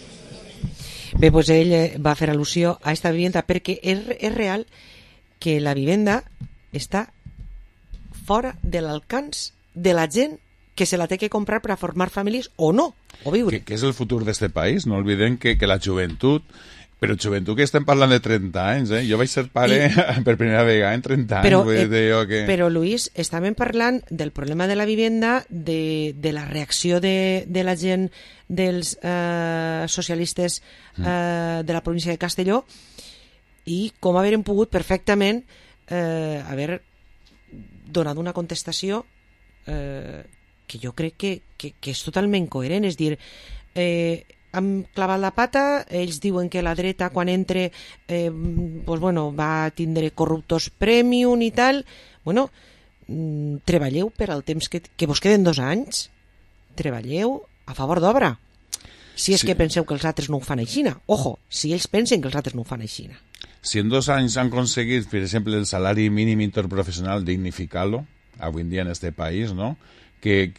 Bé, doncs ell va fer al·lusió a esta vivienda perquè és real que la vivenda està fora de l'alcance de la gent que se la té que comprar per a formar famílies o no, o viure. Que és el futur d'este país. No oblidem que la joventut, però joventut que estem parlant de 30 anys, Jo vaig ser pare per primera vegada en 30 anys. Però, Luis, estàvem parlant del problema de la vivenda, de la reacció de la gent dels socialistes de la província de Castelló i com haver pogut perfectament haver donat una contestació que jo crec que és totalment coherent, és dir, han clavat la pata, ells diuen que la dreta quan entre pues bueno, va tindre corruptos premium i tal. Bueno, treballeu per al temps que vos queden 2 anys, treballeu a favor d'obra, si és que penseu que els altres no ho fan aixina. Ojo, si ells pensen que els altres no ho fan aixina. Si en 2 anys han aconseguit, per exemple, el salari mínim interprofessional, dignificar-lo, avui en dia en este país, no? Que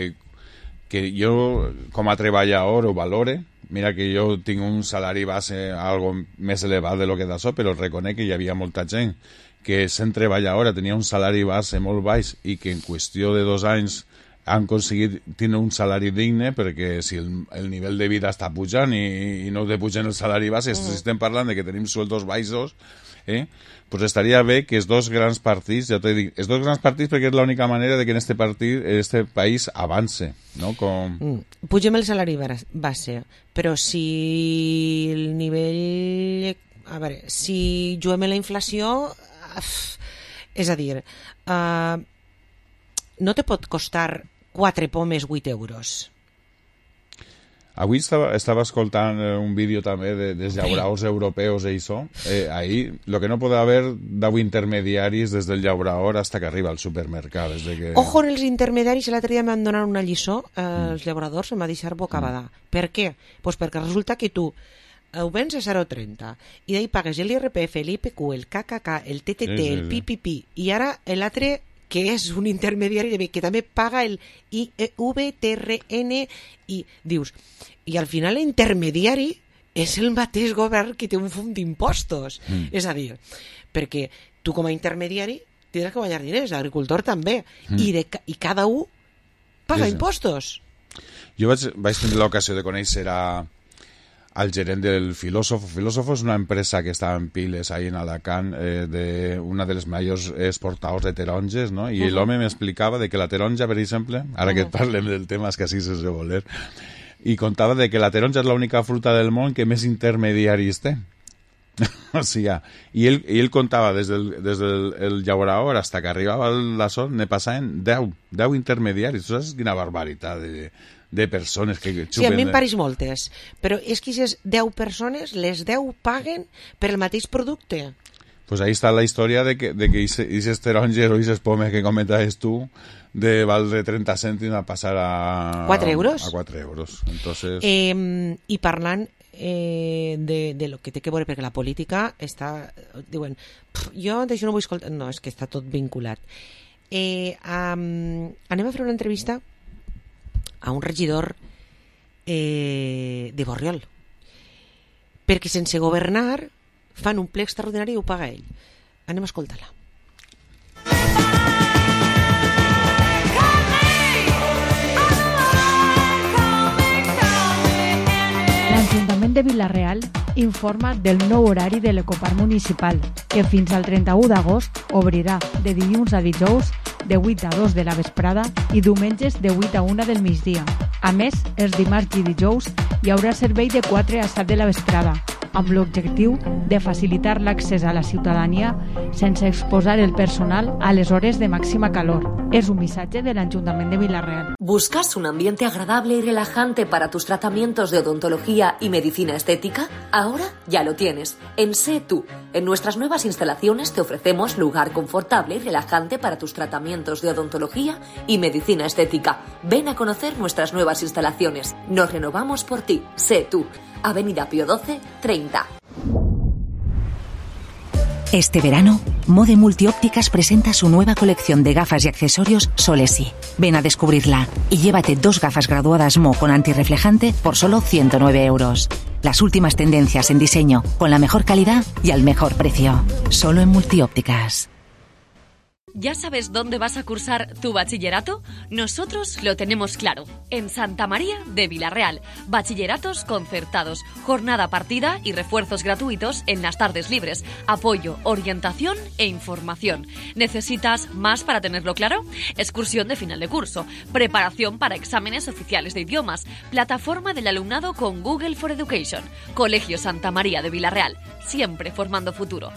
jo, com a treballador, ho valore. Mira que jo tinc un salari base algo més elevat de lo que d'això, però reconec que hi havia molta gent que sent treballadora tenia un salari base molt baix i que en qüestió de 2 anys han aconseguit tenir un salari digne, perquè si el nivell de vida està pujant i no te pugen el salari base, si estem parlant de que tenim sueldos baixos, pues estaria bé que els dos grans partits, ja t'he dit, els dos grans partits perquè és l'única manera de que en este país avance, no? Pugem el salari base, però si el nivell... A veure, si juguem a la inflació, és a dir, no te pot costar 4 pomes 8 euros. Avui estava escoltant un vídeo també dels llauraors europeus i això. Ahí lo que no pot haver 10 intermediaris des del llauraor hasta que arriba al supermercat. Ojo en els intermediaris, l'altre dia m'han donat una lliçó, els llauradors em va deixar bocabadà. Per què? Pues perquè resulta que tu ho vens a 0,30 i d'ahí pagues l'IRPF, l'IPQ, el KKK, el TTT, el PPP i ara l'altre que és un intermediari que també paga el IVTRN i dius, i al final l'intermediari és el mateix govern que té un fum d'impostos. És a dir, perquè tu com a intermediari tindràs que guanyar diners, l'agricultor també, i cada un paga impostos. Jo vaig tenir l'ocasió de conèixer al gerent del Filósofo. Filósofo és una empresa que està en piles ahí en Alacant, una de les majors exportadors de taronges, no? I l'home m'explicava de que la taronja, per exemple, ara que parlem del tema, és que així se voler, i contava de que la taronja és l'única fruta del món que més intermediaris té. O sigui, i ell contava des del llauraor hasta que arribava la son, ne passaven 10 intermediaris. Tu saps quina barbaritat de persones que xupen... Sí, a mi em pareix moltes, però és que aquestes 10 persones, les 10 paguen per el mateix producte. Pues ahí està la història de que aquestes taronges o aquestes pomes que comentaves tu de valdre 30 cèntims a passar a 4 euros. A 4 euros. Entonces... I parlant de lo que té que veure, perquè la política està... Diuen, jo d'això no vull escoltar... No, és que està tot vinculat. Anem a fer una entrevista a un regidor de Borriol, perquè sense governar fan un ple extraordinari i ho paga ell. Anem a escoltar-la. L'Ajuntament de Vila-real informa del nou horari de l'Ecoparc Municipal, que fins al 31 d'agost obrirà de dilluns a dijous de 8 a 2 de la vesprada i diumenges de 8 a 1 del migdia. A més, els dimarts i dijous hi haurà servei de 4 a 7 de la vesprada, amb l'objectiu de facilitar l'accés a la ciutadania sense exposar el personal a les hores de máxima calor. Es un mensaje del Ayuntamiento de Vila-real. ¿Buscas un ambiente agradable y relajante para tus tratamientos de odontología y medicina estética? Ahora ya lo tienes. En Sé Tú. En nuestras nuevas instalaciones te ofrecemos lugar confortable y relajante para tus tratamientos de odontología y medicina estética. Ven a conocer nuestras nuevas instalaciones. Nos renovamos por ti. Sé Tú. Avenida Pío XII, 30. Este verano, Mode Multiópticas presenta su nueva colección de gafas y accesorios Solesi. Ven a descubrirla y llévate 2 gafas graduadas Mo con antirreflejante por solo 109 euros. Las últimas tendencias en diseño, con la mejor calidad y al mejor precio. Solo en Multiópticas. ¿Ya sabes dónde vas a cursar tu bachillerato? Nosotros lo tenemos claro. En Santa María de Vila-real. Bachilleratos concertados, jornada partida y refuerzos gratuitos en las tardes libres. Apoyo, orientación e información. ¿Necesitas más para tenerlo claro? Excursión de final de curso. Preparación para exámenes oficiales de idiomas. Plataforma del alumnado con Google for Education. Colegio Santa María de Vila-real. Siempre formando futuro.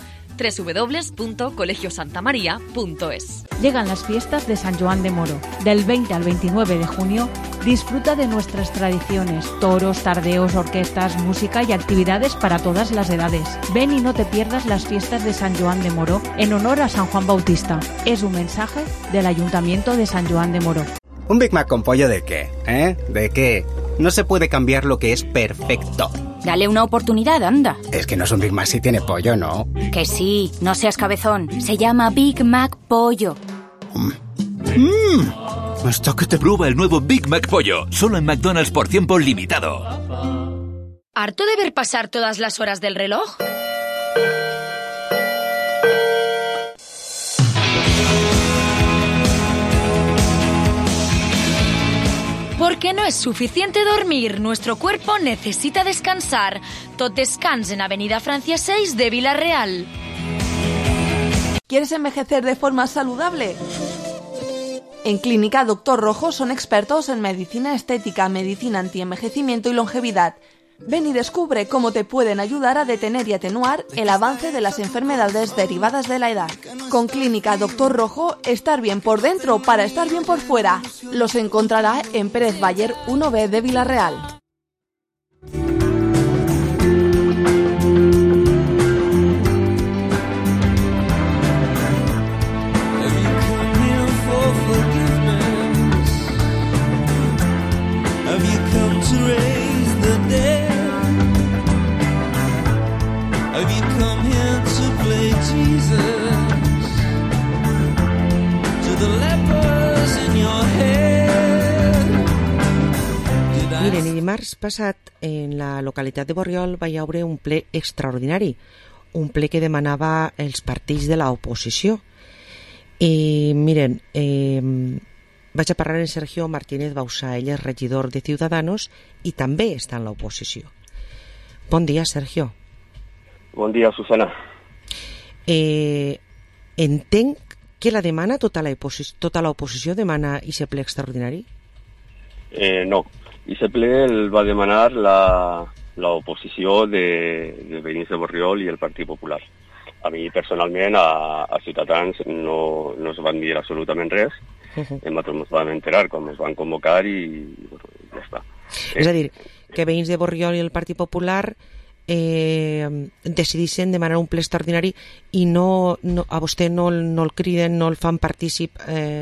www.colegiosantamaria.es. Llegan las fiestas de San Joan de Moro. Del 20 al 29 de junio, disfruta de nuestras tradiciones, toros, tardeos, orquestas, música y actividades para todas las edades. Ven y no te pierdas las fiestas de San Joan de Moro en honor a San Juan Bautista. Es un mensaje del Ayuntamiento de San Joan de Moro. ¿Un Big Mac con pollo de qué? ¿De qué? No se puede cambiar lo que es perfecto. Dale una oportunidad, anda. Es que no es un Big Mac si tiene pollo, ¿no? Que sí, no seas cabezón. Se llama Big Mac Pollo. Hasta que te prueba el nuevo Big Mac Pollo. Solo en McDonald's por tiempo limitado. ¿Harto de ver pasar todas las horas del reloj? que no es suficiente dormir, nuestro cuerpo necesita descansar. Tot descans en Avenida Francia 6 de Vila-real. ¿Quieres envejecer de forma saludable? En Clínica Dr. Rojo son expertos en medicina estética, medicina antienvejecimiento y longevidad. Ven y descubre cómo te pueden ayudar a detener y atenuar el avance de las enfermedades derivadas de la edad. Con Clínica Dr. Rojo, estar bien por dentro para estar bien por fuera. Los encontrará en Pérez Bayer 1B de Vila-real. Miren, i dimarts passat en la localitat de Borriol va hi haure un ple extraordinari, un ple que demanava els partits de l'oposició. I miren, vaig a parlar amb Sergio Martínez Bausá, ell és regidor de Ciudadanos i també està en l'oposició. Bon dia, Sergio. Bon dia, Susana. Entenc que la demana tota l'oposició demana aquest ple extraordinari? No, aquest ple el va demanar l'oposició de veïns de Borriol i el Partit Popular. A mi, personalment, a Ciutadans no es van dir absolutament res. Nosaltres ens vam enterar quan ens van convocar i ja està. És a dir, que veïns de Borriol i el Partit Popular decidissin demanar un ple extraordinari i a vostè no el criden, no el fan partícip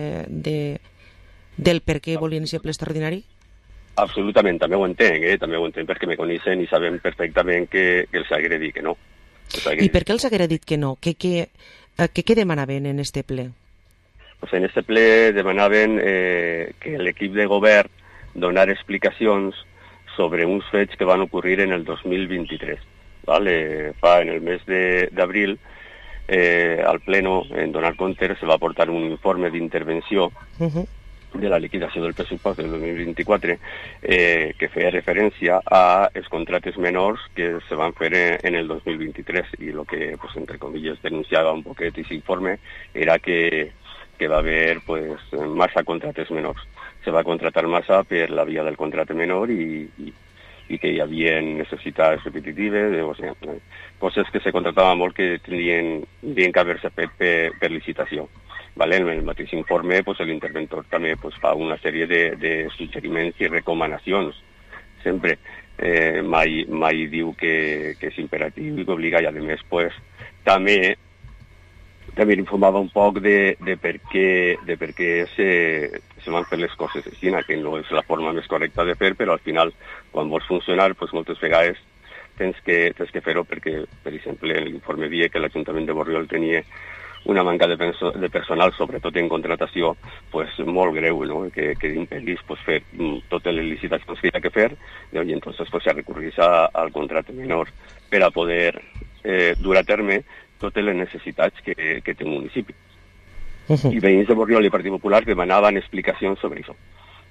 del per què volien aquest ple extraordinari? Absolutament, també ho entenc, també ho entenc perquè me coneixen i sabem perfectament que els hagué dit que no. I per què els hagué dit que no? Què demanaven en este ple? Pues en este ple demanaven que l'equip de govern donar explicacions sobre uns fets que van ocurrir en el 2023. ¿Vale? En el mes d'abril, al pleno, en donar comptes, se va aportar un informe d'intervenció de la liquidació del pressupost del 2024 que feia referència a els contractes menors que se van fer en el 2023 i el que, pues, entre comillas, denunciava un poquet aquest informe era que va haver massa contractes menors. Se va contratar massa per la via del contracte menor i que hi havia necessitats repetitives, coses que se contrataven molt que tindrien que haver-se fet per licitació. En el mateix informe, l'interventor també fa una sèrie de suggeriments i recomanacions. Sempre mai diu que és imperatiu i que obliga, i a més també informava un poc de per què se van fer les coses així, que no és la forma més correcta de fer, però al final, quan vols funcionar, moltes vegades tens que fer-ho perquè, per exemple, l'informe dia que l'Ajuntament de Borriol tenia una manca de personal, sobretot en contratació, molt greu, que impedís fer totes les licitacions que hi ha que fer, i entonces se recurrís al contracte menor per a poder dur a terme totes les necessitats que té el municipi. I veïns de Borriol i Partit Popular demanaven explicacions sobre això.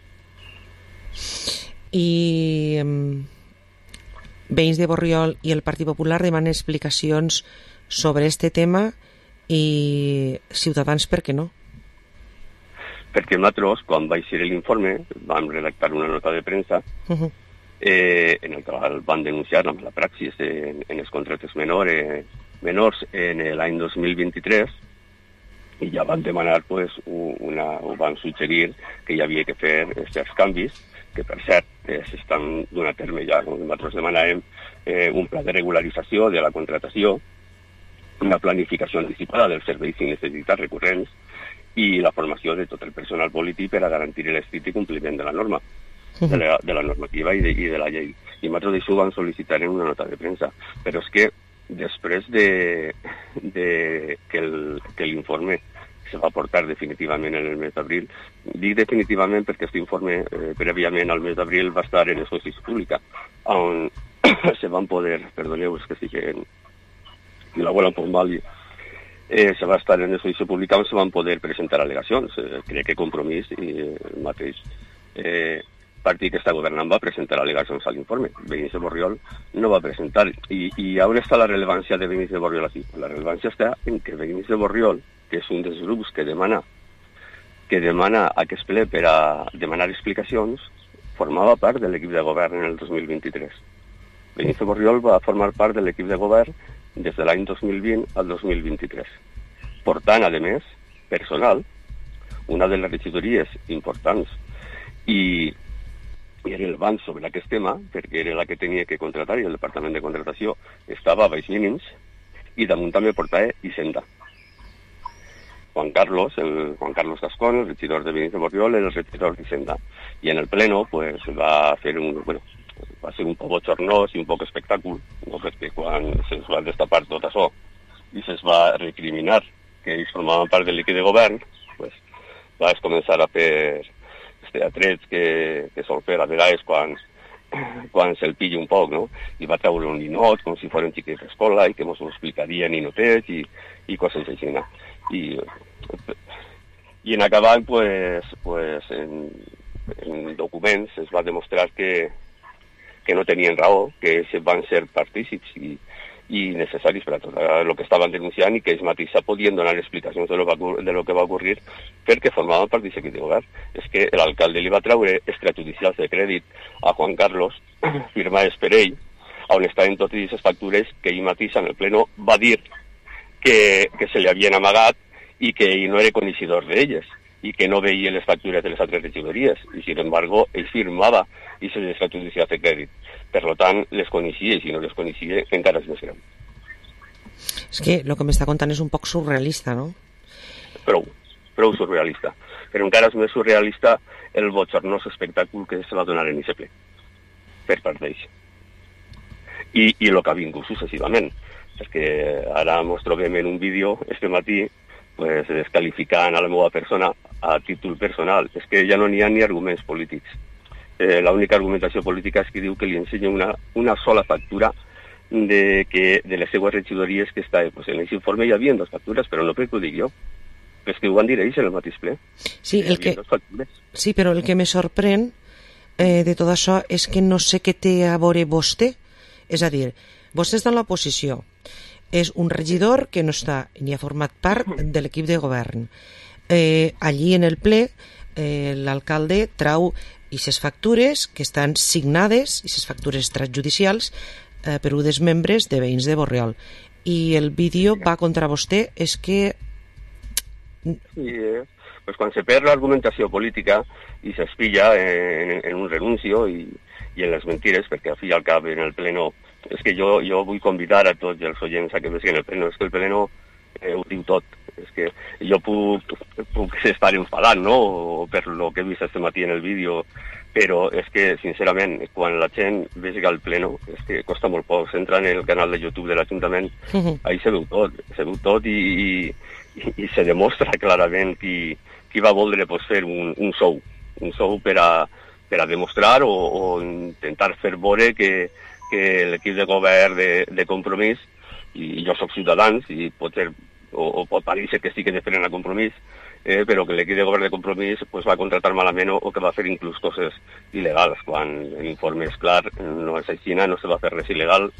I veïns de Borriol i el Partit Popular demanen explicacions sobre este tema i Ciutadans per què no? Perquè nosaltres, quan va eixir l'informe, vam redactar una nota de premsa en el qual van denunciar la praxis en els contractes menors en l'any 2023 i ja van demanar, o van suggerir que hi havia que fer aquests canvis, que per cert s'estan donant a terme ja. Nosaltres demanàvem un pla de regularització de la contratació, una planificació anticipada dels serveis i necessitats recurrents i la formació de tot el personal polític per a garantir l'estricte compliment de la norma, de la normativa i de la llei. I nosaltres això ho vam sol·licitar en una nota de premsa. Però és que després que l'informe se va portar definitivament en el mes d'abril, dic definitivament perquè aquest informe prèviament al mes d'abril va estar en exposició pública, on se van poder, perdoneu, és que sí que la volen por mal, se va estar en exposició pública on se van poder presentar al·legacions. Crec que Compromís i el mateix partit que està governant va presentar al·legacions a l'informe. Veïns de Borriol no va presentar. I on està la rellevància de Veïns de Borriol aquí? La rellevància està en que Veïns de Borriol, que és un dels grups que demana aquest ple per a demanar explicacions, formava part de l'equip de govern en el 2023. Veïns de Borriol va formar part de l'equip de govern des de l'any 2020 al 2023. Portant, a més, personal, una de les regidories importants i era el banc sobre aquest tema, perquè era la que tenia que contratar i el departament de contratació estava a baix mínims, i damunt també portava Hisenda. Juan Carlos Gascón, el regidor de Veïns de Borriol, era el regidor d'Hisenda. I en el pleno pues, va ser un poc bochornós i un poc espectàcul, no? Perquè quan se'ns va destapar tot això i se'ns va recriminar que ells formaven part de l'equip de govern, pues, vas començar a fer teatrets que sol fer a vegades quan se'l pilla un poc, no? I va treure un ninot com si fos un xiquet d'escola i que mos ho explicaria ninotets i coses així, no? I en acabant, pues, en documents es va demostrar que no tenien raó, que ells van ser partícips i necessaris per a tot el que estaven denunciant i que ells mateixos podien donar explicacions de lo que va ocórrer perquè formaven part d'aquest equip de govern. És que l'alcalde li va treure extrajudicials de crèdit a Juan Carlos, firmades per ell, on estaven totes aquestes factures que ell mateix en el pleno va dir que se li havien amagat i que ell no era coneixedor d'elles i que no veia les factures de les altres regidories i, sin embargo, ell firmava aquestes extrajudicials de crèdit. Per tant, les coneixia i si no les coneixia encara és més greu. És que el que m'està contant és un poc surrealista, no? Prou surrealista. Però encara és més surrealista el bochornós espectacle que se va donar en aquest ple per part d'ells. I el que ha vingut successivament. Perquè ara ens trobem en un vídeo este matí pues, descalificant a la meva persona a títol personal. És que ja no n'hi ha ni arguments polítics. L'única argumentació política és que diu que li ensenya una sola factura de les seues regidories que està. Pues en aquest informe hi havia 2 factures, però no perquè ho dic jo. És que ho van dir ells en el mateix ple. Sí, però el que me sorprèn de tot això és que no sé què té a veure vostè. És a dir, vostè està en l'oposició. És un regidor que no està ni ha format part de l'equip de govern. Allí en el ple l'alcalde trau aquestes factures que estan signades, aquestes factures extrajudicials per un dels membres de Veïns de Borriol. I el vídeo va contra vostè, és que... Sí, pues quan se perd l'argumentació política i s'espilla en un renuncio i en les mentires, perquè al fi i al cap en el pleno... És que jo vull convidar a tots els oients a que vegin el pleno, és que el pleno ho diu tot. És que jo puc estar enfadat, no?, per lo que he vist este matí en el vídeo, però és que, sincerament, quan la gent vegi el pleno, és que costa molt poc. S'entra en el canal de YouTube de l'Ajuntament, ahí se veu tot i se demostra clarament qui va voldre fer un show per a demostrar o intentar fer veure que l'equip de govern de Compromís, i jo soc Ciutadans i pot parir que sí que defenen a Compromís, però que l'equip de govern de Compromís va contratar malament o que va fer inclús coses il·legals, quan l'informe és clar, no és així, no se va fer res il·legal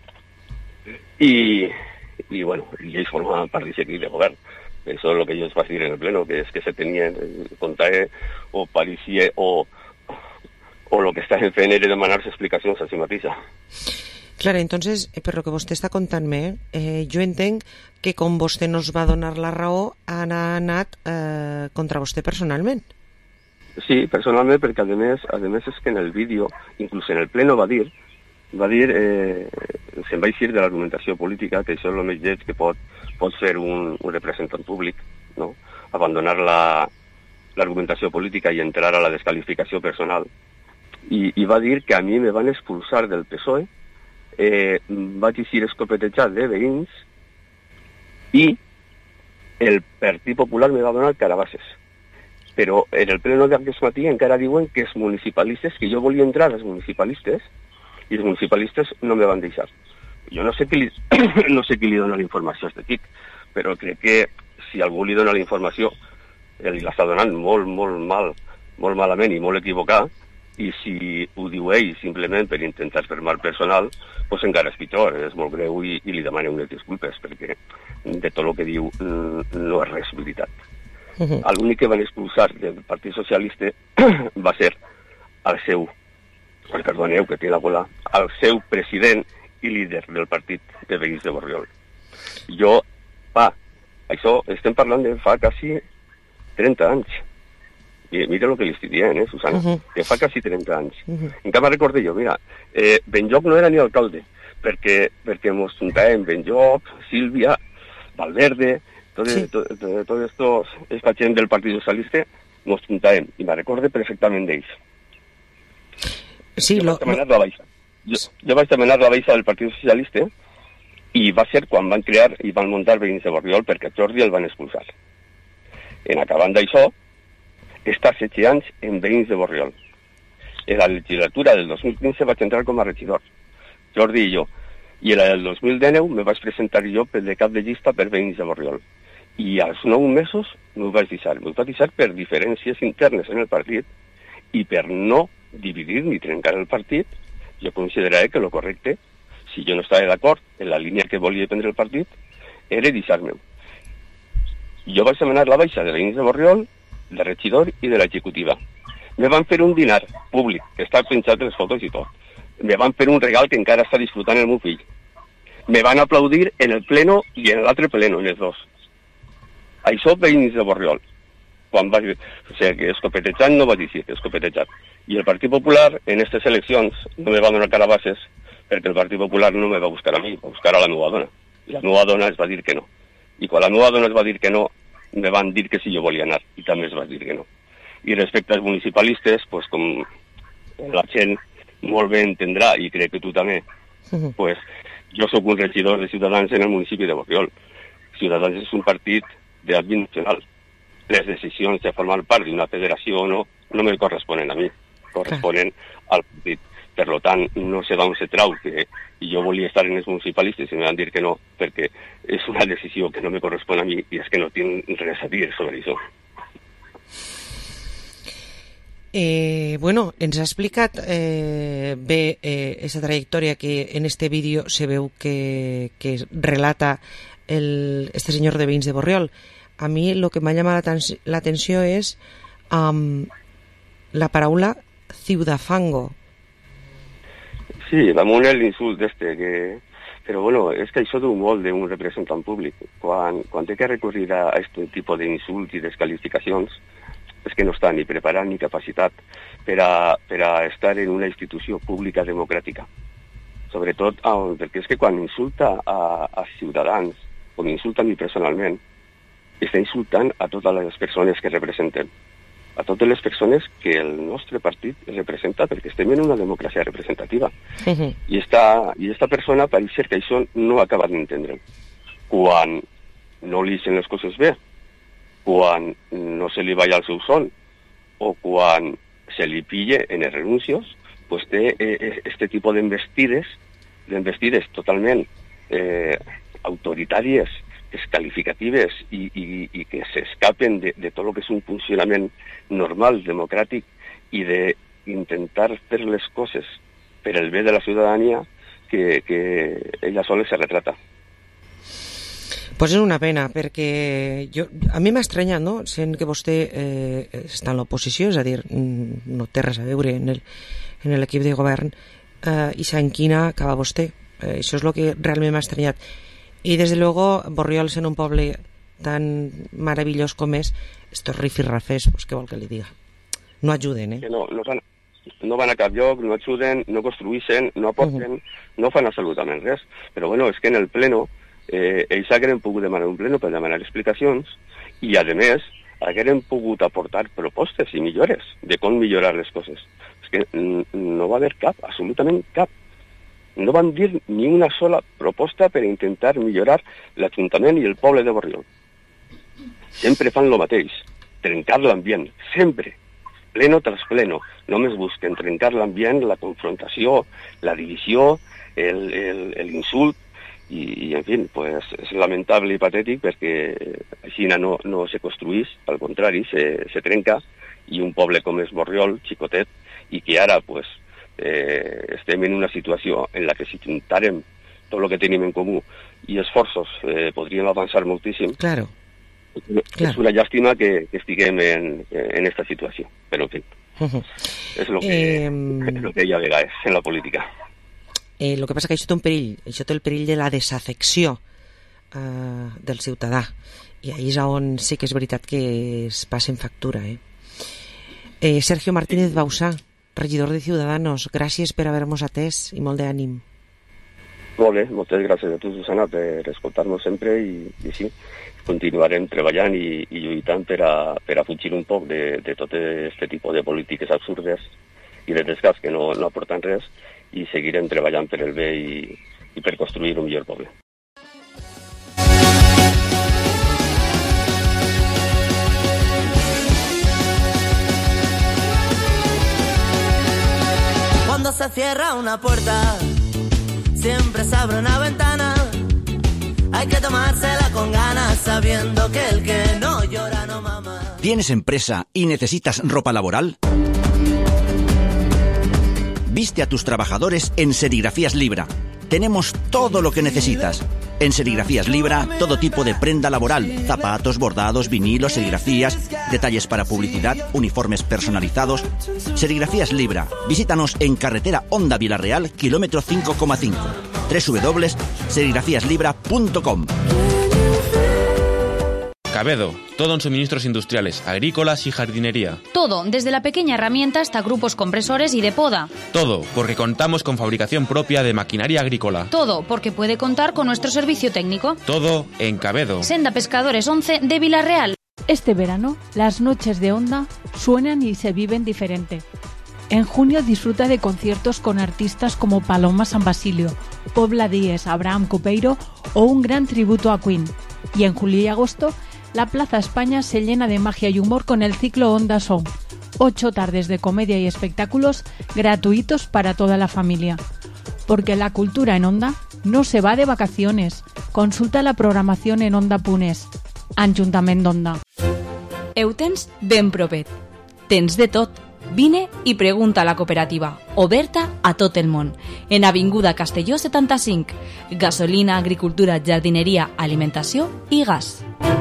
i ells formaven part d'aquest equip de govern. Això és el que jo vaig dir en el pleno, que és que se tenien compte o pareixia o el que estaven fent era demanar-se explicacions a si mateixa. Clar, entonces, per lo que vostè està contant-me, jo entenc que com vostè no es va donar la raó, ha anat contra vostè personalment. Sí, personalment, perquè a més és que en el vídeo, inclús en el pleno va dir, se'n va eixir de l'argumentació política, que això és el més lleig que pot fer un representant públic, no? Abandonar l'argumentació política i entrar a la descalificació personal. I va dir que a mi me van expulsar del PSOE, vaig eixir escopetejat de veïns i el Partit Popular me va donar carabasses. Però en el pleno d'aquest matí encara diuen que els municipalistes, que jo volia entrar als municipalistes, i els municipalistes no me van deixar. Jo no sé qui li dona la informació a aquest tic, però crec que si algú li dona la informació, li l'està donant molt malament i molt equivocat, i si ho diu ell simplement per intentar fermar personal, doncs encara és pitjor, és molt greu i li demano unes disculpes, perquè de tot el que diu no és res veritat. L'únic que van expulsar del Partit Socialista va ser el seu, perdoneu que té la gola, el seu president i líder del partit de veïns de Borriol. Jo, això estem parlant de fa quasi 30 anys. I mira el que li estic dient, Susana, que fa quasi 30 anys. Encara recordé jo, mira, Benlloc no era ni alcalde, perquè mos juntàvem Benlloc, Sílvia, Valverde, tot estos, esta gent del Partit Socialista, mos juntàvem, i me recorde perfectament d'ells. Sí, jo vaig demanar la baixa del Partit Socialista i va ser quan van crear i van muntar Veïns de Borriol perquè Jordi el van expulsar. En acabant d'això, està 16 anys en Veïns de Borriol. En la legislatura del 2015 vaig entrar com a regidor, Jordi i jo, i en la del 2019 me vaig presentar jo de cap de llista per Veïns de Borriol. I als 9 mesos m'ho vaig deixar. M'ho vaig deixar per diferències internes en el partit i per no dividir ni trencar el partit. Jo considerava que el correcte, si jo no estava d'acord en la línia que volia prendre el partit, era deixar-me. Jo vaig demanar la baixa de Veïns de Borriol, de regidor i de l'executiva. Me van fer un dinar públic, que està penjat les fotos i tot. Me van fer un regal que encara està disfrutant el meu fill. Me van aplaudir en el pleno i en l'altre pleno, en els dos. Això Veïns de Borriol. Quan vaig... O sigui, que escopetejant no vaig dir que escopetejat. I el Partit Popular, en aquestes eleccions, no me va donar carabasses perquè el Partit Popular no me va buscar a mi, va buscar a la meva dona. I la meva dona es va dir que no. I quan la meva dona es va dir que no, me van dir que si jo volia anar, i també es va dir que no. I respecte als municipalistes, pues, com la gent molt bé entendrà, i crec que tu també, pues, jo sóc un regidor de Ciutadans en el municipi de Borriol. Ciutadans és un partit d'àmbit nacional. Les decisions de formar part d'una federació o no me corresponen a mi, corresponen al partit. Per tant, no sé d'on se trau que jo volia estar en els municipalistes i me van dir que no, perquè és una decisió que no me correspon a mi i és que no tinc res a dir sobre això. Bueno, ens ha explicat bé aquesta trajectòria que en este vídeo se veu que relata este senyor de Veïns de Borriol. A mi el que m'ha llamat l'atenció és la paraula ciudafango. Sí, damunt l'insult d'este, que... Però bueno, és que això diu molt d'un representant públic. Quan té que recurrir a aquest tipus d'insults i descalificacions, és que no està ni preparat ni capacitat per a estar en una institució pública democràtica. Sobretot perquè és que quan insulta a ciutadans, o m'insulta a mi personalment, està insultant a totes les persones que representem, a totes les persones que el nostre partit representa, perquè estem en una democràcia representativa. I esta persona pareix ser que això no acaba d'entendre. Quan no li ixen les coses bé, quan no se li vaya al seu son, o quan se li pille en els renuncios, pues té este tipus d'envestides totalment autoritàries, descalificatives i que s'escapen de tot el que és un funcionament normal, democràtic, i d'intentar fer les coses per el bé de la ciutadania que ella sola se retrata. Pues és una pena, perquè a mi m'ha estranyat, no?, sent que vostè està en l'oposició, és a dir, no té res a veure en l'equip de govern, i en quina acaba vostè. Això és el que realment m'ha estranyat. I, des de luego, Borriol, sent un poble tan meravellós com és, estos rifirrafers, pues, què vol que li diga? No ajuden, Que no van a cap lloc, no ajuden, no construïssin, no aporten, no fan absolutament res. Però, bueno, és que en el pleno, ells hagueren pogut demanar un pleno per demanar explicacions i, a més, hagueren pogut aportar propostes i millores de com millorar les coses. És que no va haver cap, absolutament cap. No van dir ni una sola proposta per intentar millorar l'Ajuntament i el poble de Borriol. Sempre fan el mateix, trencar l'ambient, sempre, pleno tras pleno. Només busquen trencar l'ambient, la confrontació, la divisió, l'insult, i en fi, pues, és lamentable i patètic perquè així no se construís, al contrari, se trenca, i un poble com és Borriol, xicotet, i que ara pues, estem en una situació en la que si juntarem tot el que tenim en comú i esforços podríem avançar moltíssim. Claro. És una llàstima que estiguem en esta situació, però en fi, és el que hi ha a vegades en la política. El que passa que això té un perill, això té el perill de la desafecció del ciutadà, i ahí és on sí que és veritat que es passen factura. Sergio Martínez Bausà, regidor de Ciudadanos, gràcies per haver-nos atès i molt d'ànim. Molt bé, moltes gràcies a tu, Susana, per escoltar-nos sempre i sí, continuarem treballant i lluitant per a fugir un poc de tot aquest tipus de polítiques absurdes i de desgast que no aporten res, i seguirem treballant per el bé i per construir un millor poble. Cuando se cierra una puerta, siempre se abre una ventana. Hay que tomársela con ganas, sabiendo que el que no llora no mama. ¿Tienes empresa y necesitas ropa laboral? Viste a tus trabajadores en Serigrafías Libra. Tenemos todo lo que necesitas. En Serigrafías Libra, todo tipo de prenda laboral, zapatos, bordados, vinilos, serigrafías, detalles para publicidad, uniformes personalizados. Serigrafías Libra. Visítanos en carretera Honda Vilarreal, kilómetro 5,5. www.serigrafíaslibra.com. Cabedo, todo en suministros industriales, agrícolas y jardinería. Todo, desde la pequeña herramienta hasta grupos compresores y de poda. Todo, porque contamos con fabricación propia de maquinaria agrícola. Todo, porque puede contar con nuestro servicio técnico. Todo en Cabedo. Senda Pescadores 11 de Vilarreal. Este verano, las noches de Onda suenan y se viven diferente. En junio disfruta de conciertos con artistas como Paloma San Basilio, Pobla Díez, Abraham Copeiro o un gran tributo a Queen. Y en julio y agosto, la Plaza España se llena de magia y humor con el ciclo Onda Song. 8 tardes de comedia y espectáculos gratuitos para toda la familia. Porque la cultura en Onda no se va de vacaciones. Consulta la programación en Onda.es. Ajuntament d'Onda. Ho tens ben propet. Tens de tot. Vine i pregunta a la cooperativa, oberta a tot el món, en Avinguda Castelló 75. Gasolina, agricultura, jardineria, alimentació i gas.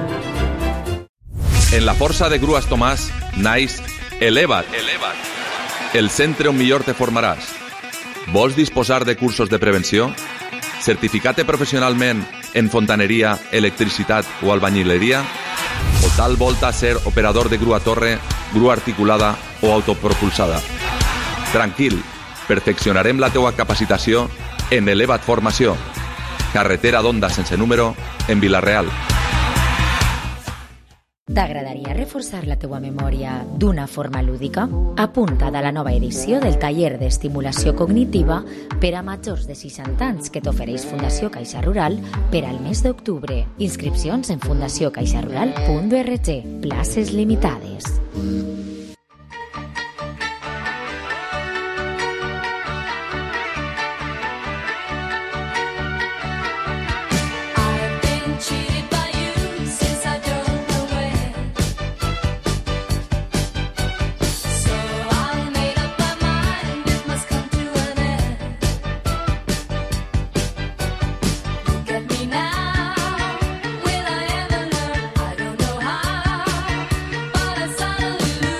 En la força de Grues Tomàs naix Eleva't, el centre on millor te formaràs. Vols disposar de cursos de prevenció? Certificar-te professionalment en fontaneria, electricitat o albañileria? O tal volta ser operador de grua torre, grua articulada o autopropulsada? Tranquil, perfeccionarem la teua capacitació en Eleva't Formació. Carretera d'Onda sense número, en Vilareal. T'agradaria reforçar la teua memòria d'una forma lúdica? Apunta't a la nova edició del taller d'estimulació cognitiva per a majors de 60 anys que t'ofereix Fundació Caixa Rural per al mes d'octubre. Inscripcions en fundaciocaixarural.org. Places limitades. Will I ever learn? I don't know how, but I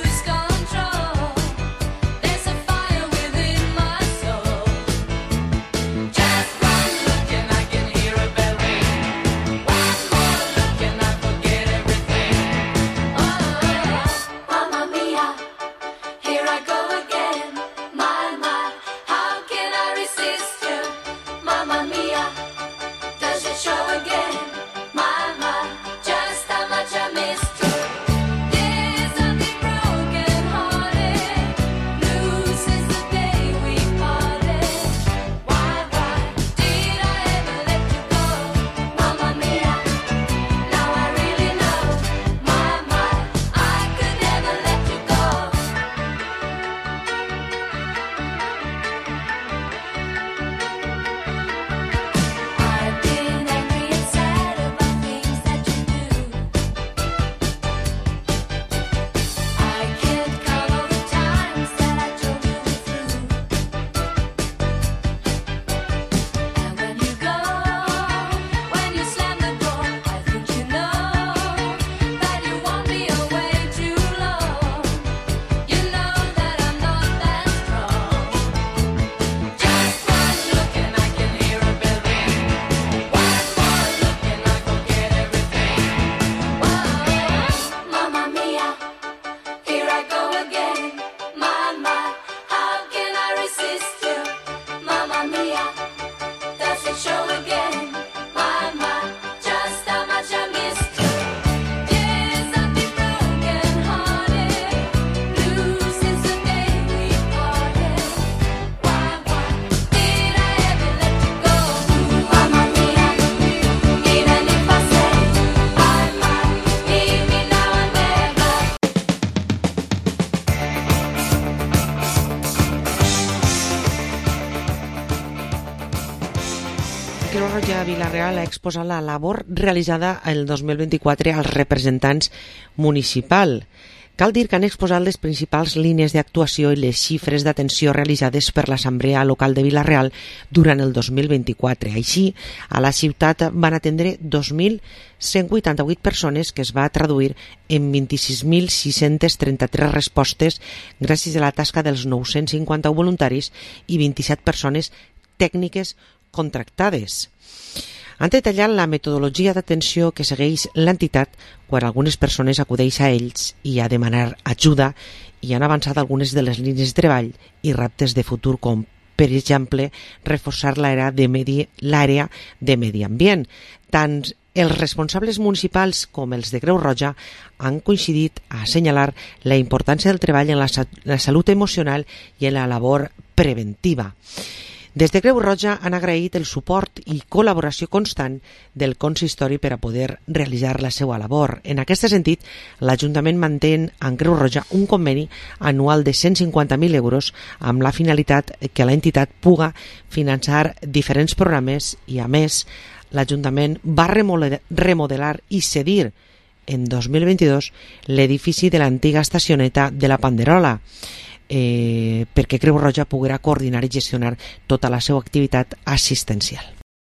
Roja Vila-real ha exposat la labor realitzada el 2024 als representants municipals. Cal dir que han exposat les principals línies d'actuació i les xifres d'atenció realitzades per l'Assemblea Local de Vila-real durant el 2024. Així, a la ciutat van atendre 2.188 persones, que es va traduir en 26.633 respostes gràcies a la tasca dels 951 voluntaris i 27 persones tècniques contractades. Han detallat la metodologia d'atenció que segueix l'entitat quan algunes persones acudeix a ells i a demanar ajuda, i han avançat algunes de les línies de treball i reptes de futur, com, per exemple, reforçar l'àrea de medi ambient. Tant els responsables municipals com els de Creu Roja han coincidit a assenyalar la importància del treball en la salut emocional i en la labor preventiva. Des de Creu Roja han agraït el suport i col·laboració constant del consistori per a poder realitzar la seva labor. En aquest sentit, l'Ajuntament manté amb Creu Roja un conveni anual de 150.000 euros amb la finalitat que l'entitat puga finançar diferents programes i, a més, l'Ajuntament va remodelar i cedir en 2022 l'edifici de l'antiga estacioneta de la Panderola, perquè Creu Roja poguera coordinar i gestionar tota la seva activitat assistencial.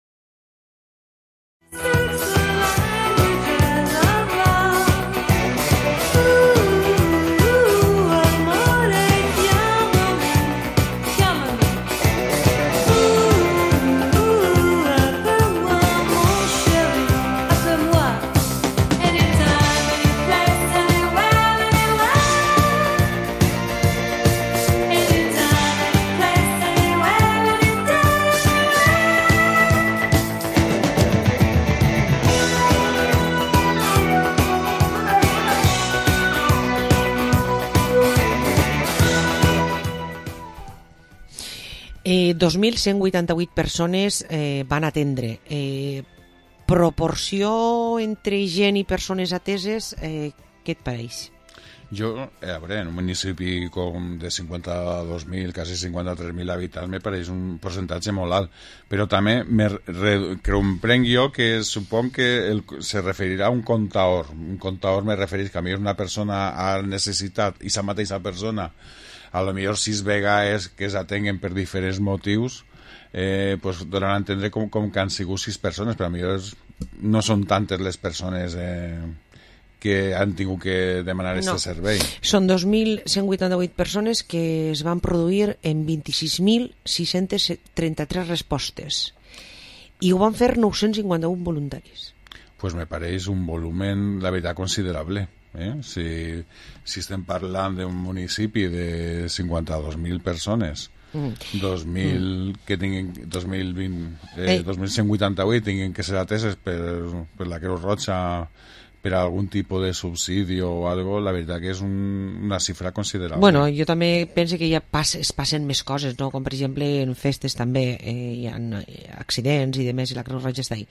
Eh, 2.188 persones van atendre. Proporció entre gent i persones ateses, què et pareix? Jo, a veure, en un municipi com de 52.000, quasi 53.000 habitants, me pareix un percentatge molt alt, però també comprenc jo que supon que se referirà a un comptador. Un comptador me refereix que a mi una persona ha necessitat, i la mateixa persona, a lo millor 6 vegades que s'atenguen per diferents motius, pues donaran a entendre com que han sigut 6 persones, però a millor no són tantes les persones que han tingut que demanar aquest servei. Són 2.188 persones que es van produir en 26.633 respostes i ho van fer 951 voluntaris. Pues me pareix un volumen, la veritat, considerable. Si estem parlant d'un municipi de 52.000 persones, 2.000 que tinguin 2.188 tinguin que ser ateses per la Creu Roja per algun tipus de subsidi o algo, la veritat que és una xifra considerable. Bueno, jo també penso que ja es passen més coses, no? Com per exemple en festes també hi ha accidents i demés, i la Creu Roja està ahí.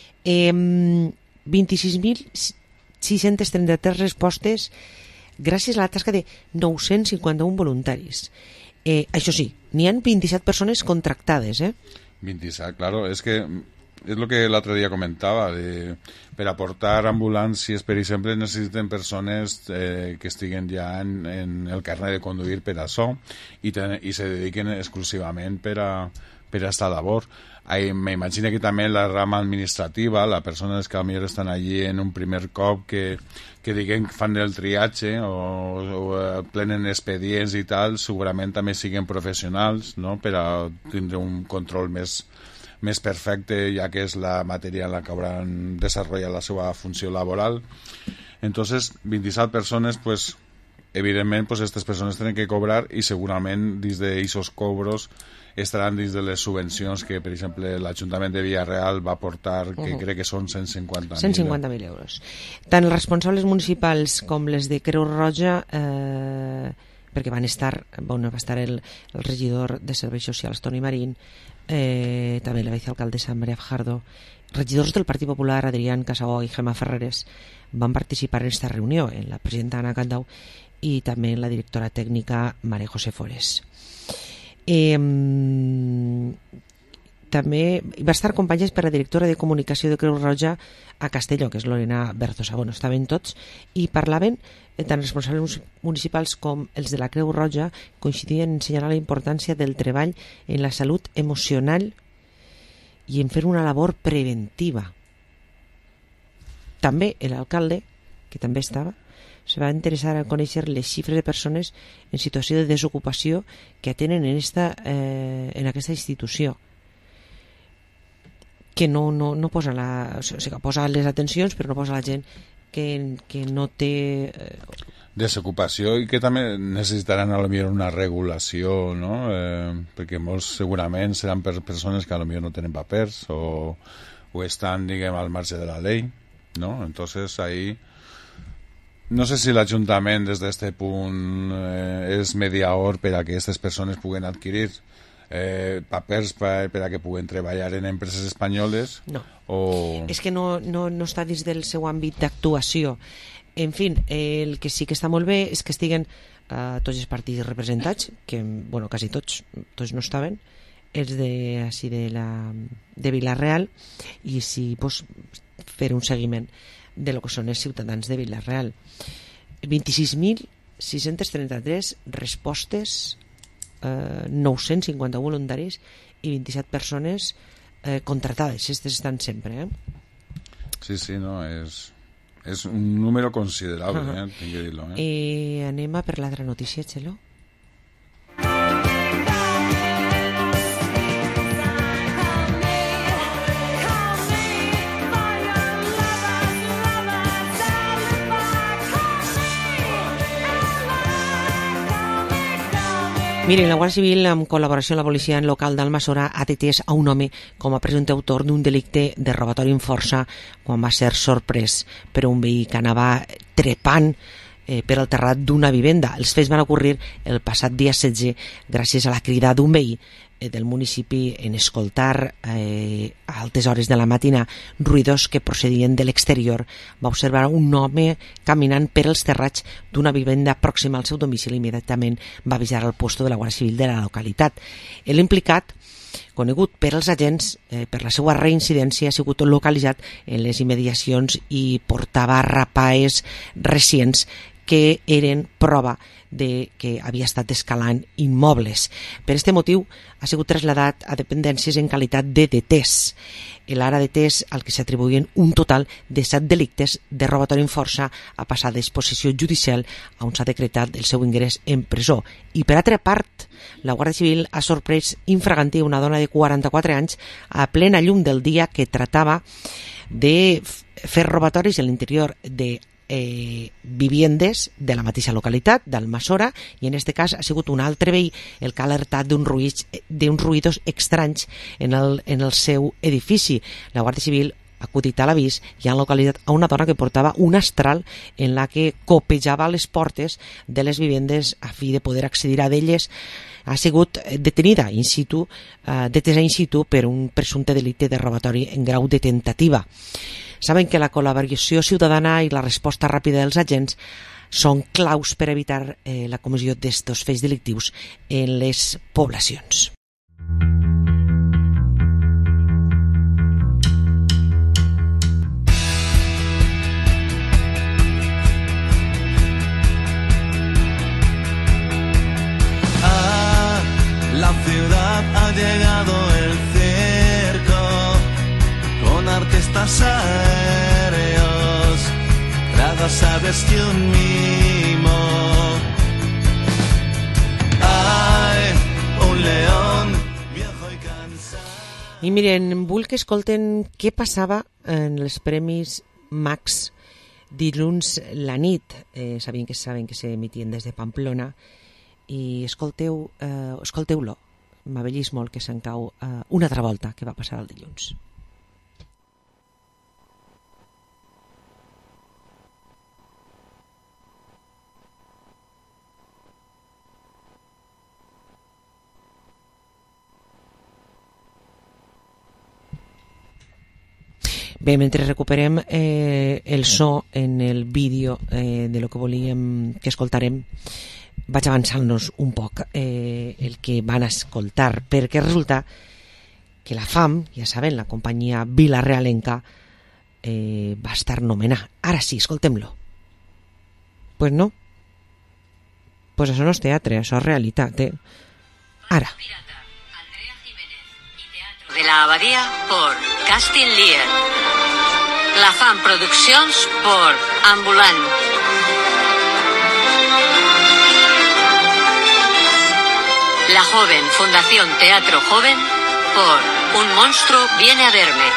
26.633 respostes gràcies a la tasca de 951 voluntaris. Això sí, n'hi ha 27 persones contractades. 27, claro, és que és el que l'altre dia comentava, per aportar ambulàncies, per exemple, necessiten persones que estiguen ja en el carnet de conduir per això i se dediquen exclusivament per a esta labor. M'imagino que també la rama administrativa, les persones que potser estan allí en un primer cop, que diguen que fan el triatge o plenen expedients i tal, segurament també siguen professionals, no?, per a tindre un control més perfecte, ja que és la matèria en la que hauran desenvolupat la seva funció laboral. Entonces, 27 persones, pues, evidentment, pues, estas persones tenen que cobrar i segurament dins d'aquests cobros estaran dins de les subvencions que, per exemple, l'Ajuntament de Vila-real va aportar, que crec que són 150.000 euros. Tant els responsables municipals com les de Creu Roja, perquè va estar el regidor de Serveis Socials, Toni Marín, també la vicealcaldessa María Fajardo, regidors del Partit Popular, Adrián Casagó i Gemma Ferreres, van participar en aquesta reunió, en la presidenta Ana Candau i també en la directora tècnica María José Fores. també va estar acompanyats per la directora de comunicació de Creu Roja a Castelló, que és Lorena Berzosa. Bueno, estaven tots i parlaven, tant responsables municipals com els de la Creu Roja coincidien en assenyalar la importància del treball en la salut emocional i en fer una labor preventiva. També l'alcalde, que també estava, se va interessar a conèixer les xifres de persones en situació de desocupació que atenen en aquesta institució, que no posa o sigui, que posa les atencions però no posa la gent que no té desocupació i que també necessitaran a lo millor una regulació, no? Perquè molts segurament seran persones que a lo millor no tenen papers o estan, diguem, al marge de la llei, no? Entonces ahí no sé si l'Ajuntament des d'aquest punt és mediador per a que aquestes persones puguen adquirir papers per a que puguen treballar en empreses espanyoles. No, o... és que no està dins del seu àmbit d'actuació. En fi, el que sí que està molt bé és que estiguen tots els partits representats, que, bueno, quasi tots no estaven, els de Vila-real, i sí, pues, fer un seguiment de lo que són els ciutadans de Vila-real. 26.633 respostes, 950 voluntaris i 27 persones contratades. Aquestes estan sempre, Sí, no, és un número considerable, tinc que dir-lo. Anem a per l'altra notícia, Txelo. Miren, la Guàrdia Civil, en col·laboració amb la policia local d'Almassora, ha detès a un home com a presumpte autor d'un delicte de robatori amb força quan va ser sorprès per un veí que anava trepant per al terrat d'una vivenda. Els fets van ocorrir el passat dia 16 gràcies a la crida d'un veí del municipi en escoltar a altes hores de la matina ruïdors que procedien de l'exterior. Va observar un home caminant per els terrats d'una vivenda pròxima al seu domicili i immediatament va avisar al posto de la Guàrdia Civil de la localitat. L'implicat, conegut per als agents per la seva reincidència, ha sigut localitzat en les immediacions i portava rapaes recents que eren prova de que havia estat escalant immobles. Per aquest motiu ha sigut traslladat a dependències en qualitat de detès. L'ara detès, al que s'atribuïen un total de 7 delictes de robatori amb força, a passar a disposició judicial on s'ha decretat el seu ingrés en presó. I per altra part, la Guàrdia Civil ha sorprès infraganti una dona de 44 anys a plena llum del dia que tratava de fer robatoris en l'interior de viviendes de la mateixa localitat d'Almassora, i en aquest cas ha sigut un altre veí el que ha alertat d'uns ruïdos estranys en el seu edifici. La Guàrdia Civil ha acudit a l'avís i han localitzat a una dona que portava un astral en la que copejava les portes de les vivendes a fi de poder accedir a d'elles. Ha sigut detenida in situ, detesa in situ per un presumpte delicte de robatori en grau de tentativa. Saben que la col·laboració ciutadana i la resposta ràpida dels agents són claus per evitar la comissió d'estos fets delictius en les poblacions. La ciudad ha llegado el circo con artistas aéreos, tragas aves y un mimo. Hay un león viejo y cansado. I miren, vull que escolten què passava en els Premis Max dilluns la nit. Saben que s'emitien des de Pamplona, i escolteu-lo. M'avellís molt que se'n cau una altra volta que va passar el dilluns. Bé, mentre recuperem el so en el vídeo de lo que volíem que escoltarem, vaig avançant-nos un poc el que van escoltar, perquè resulta que la FAM, ja saben, la companyia vilarealenca, va estar nomenada. Ara sí, escoltem-lo. Pues no. Pues això no és teatre, això és realitat, Ara. De la Abadía por Casting Lier. La FAM Produccions por Ambulant. La Joven Fundación Teatro Joven por Un monstruo viene a verme.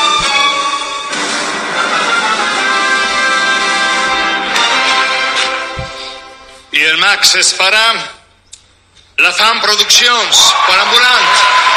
I el Max es para la FAM Produccions per Ambulant.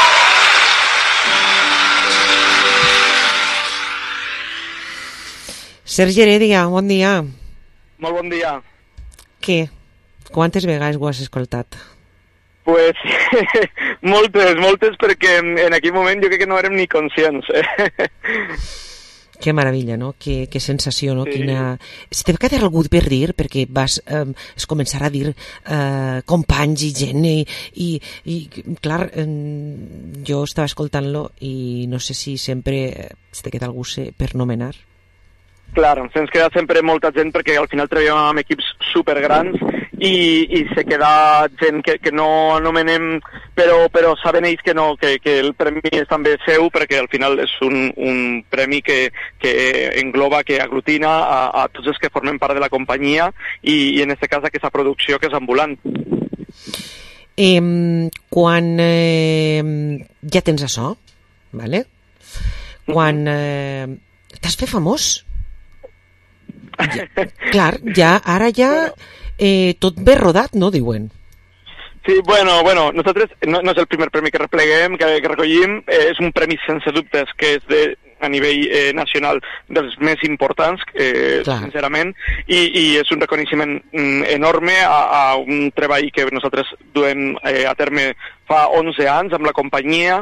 Sergi Heredia, bon dia. Molt bon dia. Què? Quantes vegades ho has escoltat? Pues moltes, perquè en aquell moment jo crec que no érem ni conscients. Que meravella, no? Que sensació, no? Sí. Quina... Si te va quedar algú per dir, perquè vas començar a dir companys i gent, i clar, jo estava escoltant-lo i no sé si sempre se te queda algú per nomenar. Clar, se'ns queda sempre molta gent perquè al final treballem amb equips supergrans i se queda gent que no anomenem, però saben ells que no, que el premi és també seu, perquè al final és un premi que engloba, que aglutina a tots els que formen part de la companyia i en aquest cas aquesta producció que és Ambulant. Quan ja tens això, vale? Quan t'has fet famós, clar, ara tot bé rodat, no, diuen? Sí, bueno, nosaltres no és el primer premi que repleguem, que recollim, és un premi sense dubtes que és a nivell nacional dels més importants, sincerament, i és un reconeixement enorme a un treball que nosaltres duem a terme fa 11 anys amb la companyia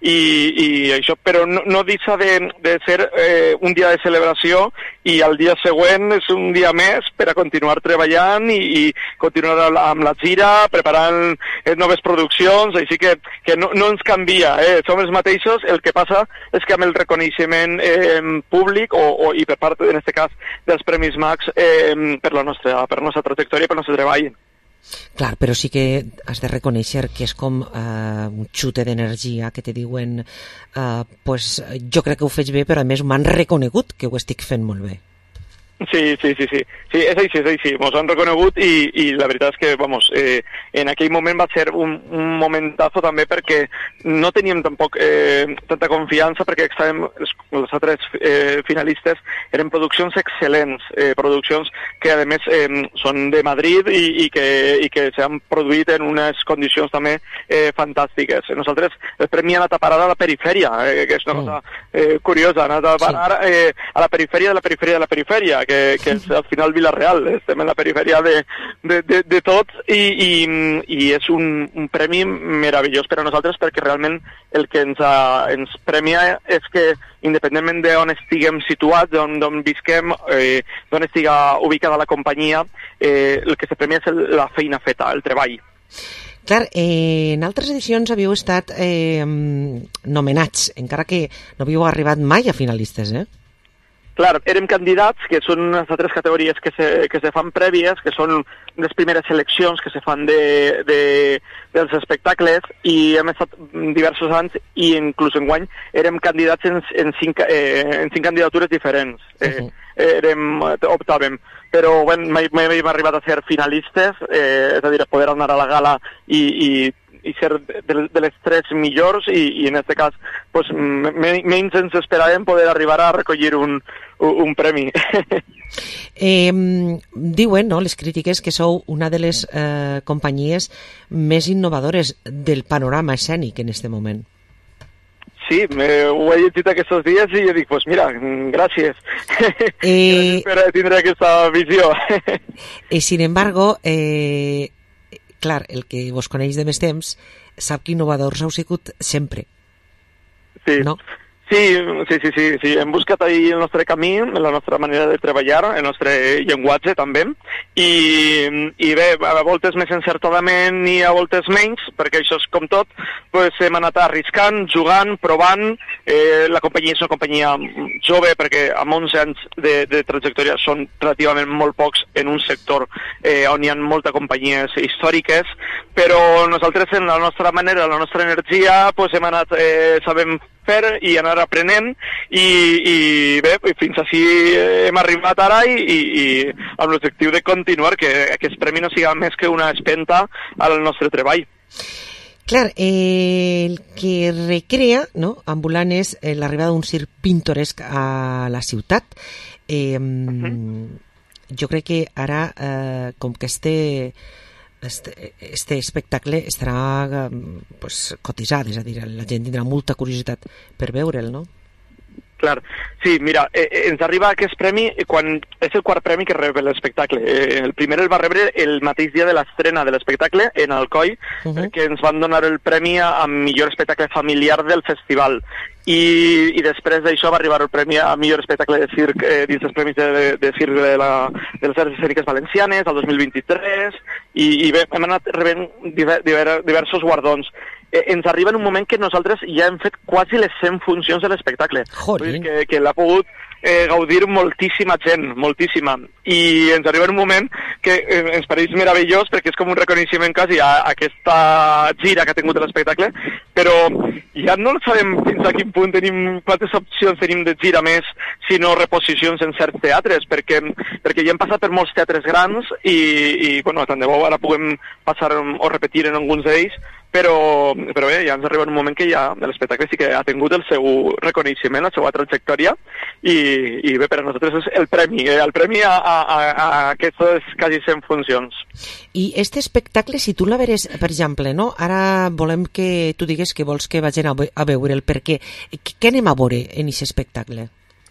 i això, però no deixa de ser un dia de celebració i el dia següent és un dia més per a continuar treballant i continuar amb la gira, preparant noves produccions, així que no ens canvia, som els mateixos, el que passa és que amb el reconeixement públic i per part, en aquest cas, dels Premis Max per la nostra trajectòria i per el nostre treball. Clar, però sí que has de reconèixer que és com un xute d'energia que te diuen pues, jo crec que ho faig bé, però a més m'han reconegut que ho estic fent molt bé. Sí, és així, mos han reconegut i la veritat és que, vamos, en aquell moment va ser un momentazo també perquè no teníem tampoc tanta confiança perquè estàvem, els altres finalistes eren produccions excel·lents, produccions que a més són de Madrid i que s'han produït en unes condicions també fantàstiques. Nosaltres el premi ha anat a parar a la perifèria, que és una cosa curiosa, ha anat a parar a la perifèria de la perifèria de la perifèria, que és al final Vila-real, estem en la perifèria de tots i és un premi meravellós per a nosaltres perquè realment el que ens premia és que independentment d'on estiguem situats, d'on visquem, d'on estiga ubicada la companyia, el que se premia és la feina feta, el treball. Clar, en altres edicions havíeu estat nomenats, encara que no havíeu arribat mai a finalistes, Clar, érem candidats, que són unes altres categories que se fan prèvies, que són les primeres seleccions que se fan dels espectacles, i hem estat diversos anys, i inclús enguany érem candidats en cinc candidatures diferents. Optàvem. Però mai hem arribat a ser finalistes, és a dir, poder anar a la gala i ser de les 3 millors i en aquest cas pues, menys ens esperàvem poder arribar a recollir un premi. Diuen, no, les crítiques, que sou una de les companyies més innovadores del panorama escènic en aquest moment. Sí, ho he llegit aquests dies i jo dic, pues mira, gràcies. Gràcies per tindre aquesta visió. Sin embargo, clar, el que vos coneix de més temps sap que innovadors heu sigut sempre. Sí, no? Sí, hem buscat ahir el nostre camí, la nostra manera de treballar, el nostre llenguatge també, i bé, a voltes més encertadament i a voltes menys, perquè això és com tot, pues hem anat arriscant, jugant, provant. La companyia és una companyia jove, perquè amb 11 anys de trajectòria són relativament molt pocs en un sector on hi ha moltes companyies històriques, però nosaltres en la nostra manera, la nostra energia, pues hem anat, sabem fer i anar aprenent, i bé, fins així hem arribat ara, i amb l'objectiu de continuar, que aquest premi no siga més que una espenta al nostre treball. Clar, el que recrea, no, ambulant, és l'arribada d'un circ pintoresc a la ciutat. Jo crec que ara, com que este espectacle estarà cotitzat, és a dir, la gent tindrà molta curiositat per veure'l, no? Clar, sí, mira, ens arriba aquest premi quan és el quart premi que rep l'espectacle. El primer el va rebre el mateix dia de l'estrena de l'espectacle en Alcoi, que ens van donar el premi a millor espectacle familiar del festival. I després d'això va arribar el premi a millor espectacle de circ dins els premis de circ de les arts escèniques valencianes el 2023, i bé, hem anat rebent diversos guardons. Ens arriba en un moment que nosaltres ja hem fet quasi les 100 funcions de l'espectacle. Que l'ha pogut gaudir moltíssima gent, moltíssima. I ens arriba en un moment que ens pareix meravellós, perquè és com un reconeixement quasi a aquesta gira que ha tingut l'espectacle, però ja no sabem fins a quin punt tenim, quantes opcions tenim de gira més, sinó reposicions en certs teatres, perquè ja hem passat per molts teatres grans, i bueno, tant de bo ara puguem passar o repetir en alguns d'ells, però bé, ja ens arriba un moment que ja l'espectacle sí que ha tingut el seu reconeixement, la seva trajectòria, i bé, per a nosaltres és el premi a aquestes quasi 100 funcions. I este espectacle, si tu la veres, per exemple, no? Ara volem que tu digues que vols que vagin a veure'l, perquè què anem a veure en aquest espectacle?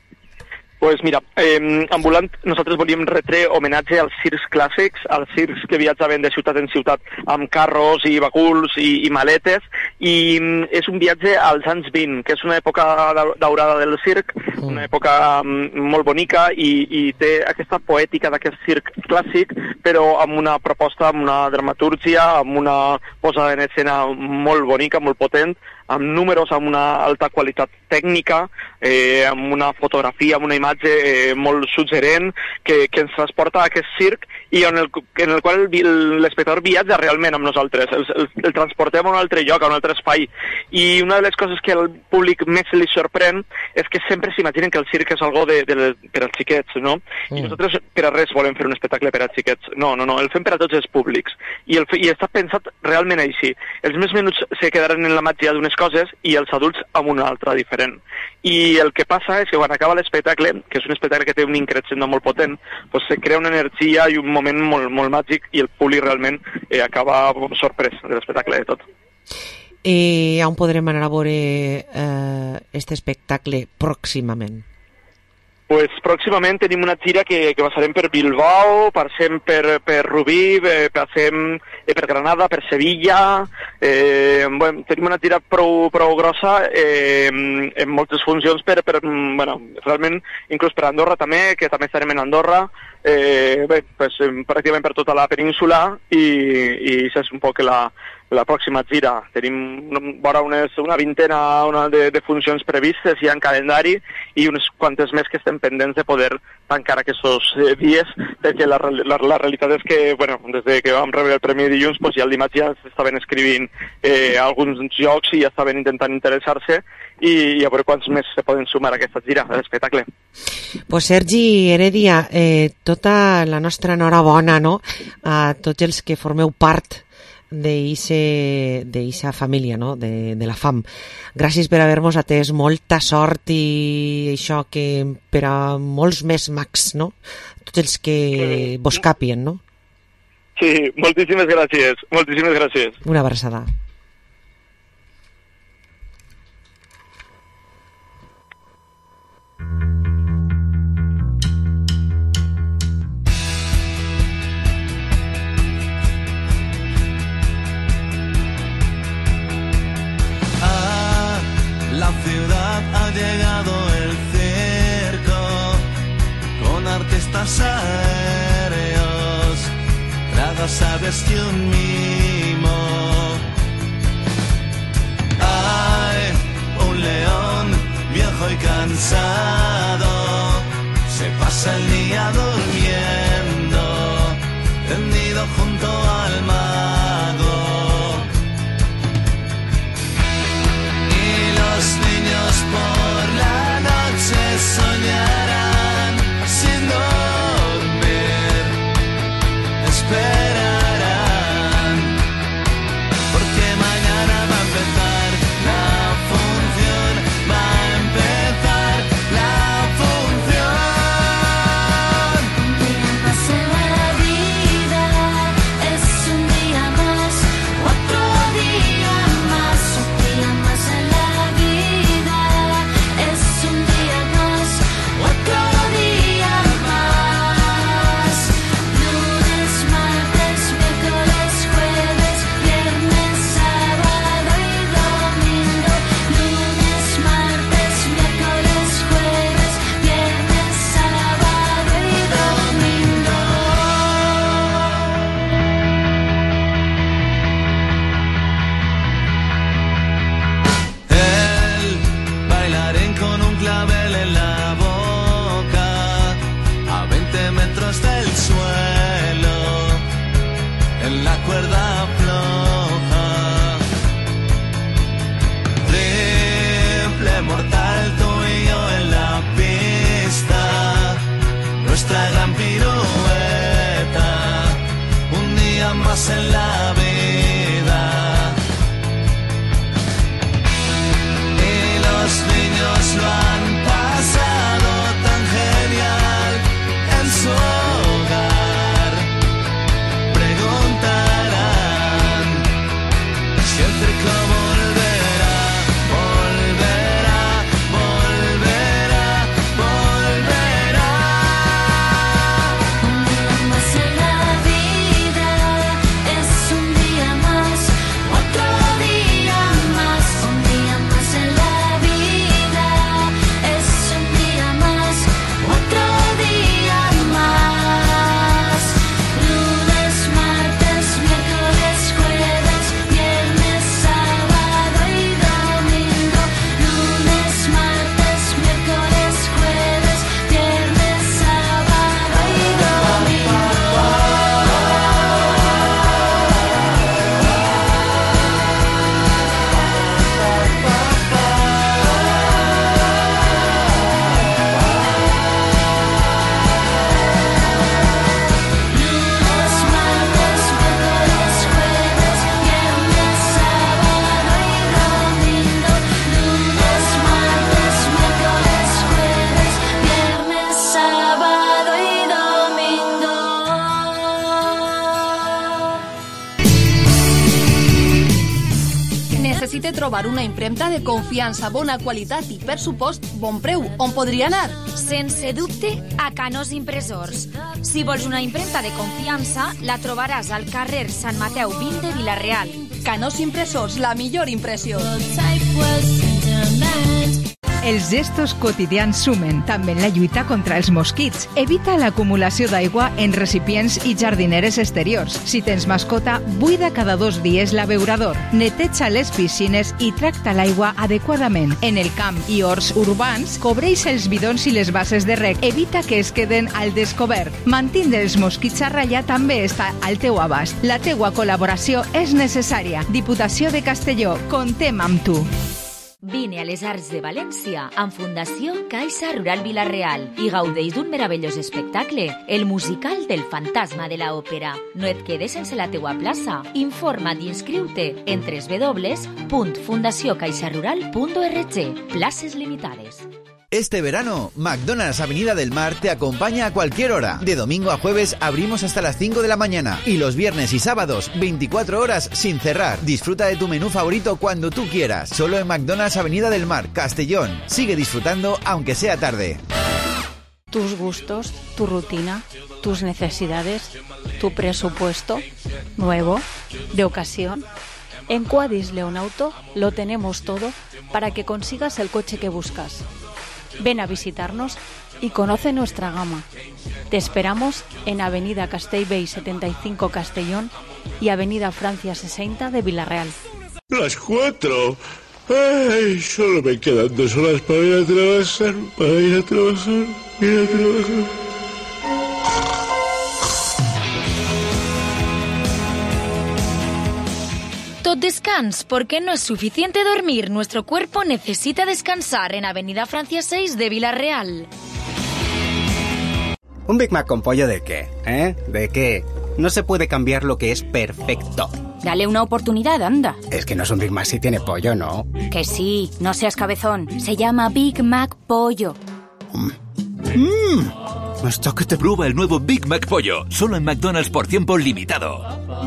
Pues mira, ambulant, nosaltres volíem retre homenatge als circs clàssics, als circs que viatjaven de ciutat en ciutat amb carros i baguls i maletes, i és un viatge als anys 20, que és una època daurada del circ, una època molt bonica, i té aquesta poètica d'aquest circ clàssic, però amb una proposta, amb una dramatúrgia, amb una posada en escena molt bonica, molt potent, amb números, amb una alta qualitat tècnica, amb una fotografia, amb una imatge molt suggerent, que ens transporta a aquest circ, i en el qual l'espectador viatja realment amb nosaltres, el transportem a un altre lloc, a un altre espai. I una de les coses que al públic més li sorprèn és que sempre s'imaginen que el circ és algo per als xiquets, no? I nosaltres per a res volem fer un espectacle per a xiquets. No, el fem per a tots els públics. I està pensat realment així. Els més menuts se quedaran en la màgia d'unes coses i els adults amb una altra diferent. I el que passa és que quan acaba l'espectacle, que és un espectacle que té un increixendo molt potent, doncs se crea una energia i un moment molt, molt màgic, i el públic realment acaba sorprès de l'espectacle de tot. On podrem anar a veure aquest espectacle pròximament? Pues pròximament tenim una gira que passarem per Bilbao, passem per Rubí, passem per Granada, per Sevilla. Bueno, tenim una gira prou grossa en moltes funcions, realment inclús per Andorra també, que també estarem en Andorra. Bé, pues, pràcticament per tota la península, i això és un poc la pròxima gira. Tenim vora una vintena de funcions previstes ja en calendari, i unes quantes més que estem pendents de poder tancar aquests dies, perquè la realitat és que, bueno, des que vam rebre el premi dilluns, pues ja el dimarts ja s'estaven escrivint alguns jocs i ja estaven intentant interessar-se, i a veure quants més se poden sumar a aquesta gira, a l'espectacle. Pues Sergi Heredia, tota la nostra enhorabona, no?, a tots els que formeu part d'eixa família, no?, de la FAM. Gràcies per haver-nos atès, molta sort, i això que per a molts més mags, no?, tots els que vos capien, no? Sí, moltíssimes gràcies, moltíssimes gràcies. Una abraçada. La ciudad ha llegado turistas aéreos, prados, aves y un mimo. Hay un león viejo y cansado, se pasa el día durmiendo, tendido junto al mago. Y los niños por la noche soñarán sin dormir, esperarán, porque mañana va a empezar la función, va a empezar la función. Un día más en la vida es un día más, otro día más, un día más en la vida es un día más, otro día más. Lunes, martes, miércoles, jueves, viernes, sábado y domingo. Lunes, martes, miércoles, jueves, viernes, sábado y domingo. El bailarín con un clavel en la boca, a 20 metros del suelo, en la cuerda floja. Triple mortal, tú y yo en la pista, nuestra gran pirueta, un día más en la vida. Y los niños lo han pasado tan genial en su hogar. Preguntarán si el circo volverá, volverá, volverá, volverá. Un día más en la vida es un día más, otro día más, un día más en la vida es un día más, otro día más. Lunes, martes, miércoles, jueves, viernes, sábado y domingo. Lunes, martes, miércoles, jueves, viernes, sábado y domingo. Lunes, martes, miércoles, jueves, viernes, sábado y domingo. Lunes, martes, miércoles, jueves, viernes, sábado y domingo. Necessite trobar una impremta de confiança, bona qualitat i, per supost, bon preu. On podria anar? Sense dubte, a Canós Impressors. Si vols una impremta de confiança, la trobaràs al carrer Sant Mateu 20 de Vila-real. Canós Impressors, la millor impressió. Els gestos quotidians sumen, també en la lluita contra els mosquits. Evita l'acumulació d'aigua en recipients i jardineres exteriors. Si tens mascota, buida cada 2 dies l'abeurador. Neteja les piscines i tracta l'aigua adequadament. En el camp i horts urbans, cobreix els bidons i les bases de reg. Evita que es queden al descobert. Mantindre els mosquits a ratlla també està al teu abast. La teua col·laboració és necessària. Diputació de Castelló, comptem amb tu. Vine a les Arts de València amb Fundació Caixa Rural Vila-real i gaudeix d'un meravellós espectacle, el musical del fantasma de la òpera. No et quedes sense la teua plaça. Informa't i inscriu-te en www.fundaciocaixarural.org. Places limitades. Este verano, McDonald's Avenida del Mar te acompaña a cualquier hora. De domingo a jueves abrimos hasta las 5 de la mañana y los viernes y sábados 24 horas sin cerrar. Disfruta de tu menú favorito cuando tú quieras. Solo en McDonald's Avenida del Mar, Castellón. Sigue disfrutando aunque sea tarde. Tus gustos, tu rutina, tus necesidades, tu presupuesto, nuevo, de ocasión. En Quadis León Auto lo tenemos todo para que consigas el coche que buscas. Ven a visitarnos y conoce nuestra gama. Te esperamos en Avenida Castellbell 75 Castellón y Avenida Francia 60 de Villarreal. Las 4. Ay, solo me quedan 2 horas para ir a trabajar. Tot descans, porque no es suficiente dormir. Nuestro cuerpo necesita descansar en Avenida Francia 6 de Villarreal. ¿Un Big Mac con pollo de qué? ¿De qué? No se puede cambiar lo que es perfecto. Dale una oportunidad, anda. Es que no es un Big Mac si tiene pollo, ¿no? Que sí, no seas cabezón. Se llama Big Mac Pollo. Hasta que te... Prueba el nuevo Big Mac Pollo, solo en McDonald's por tiempo limitado.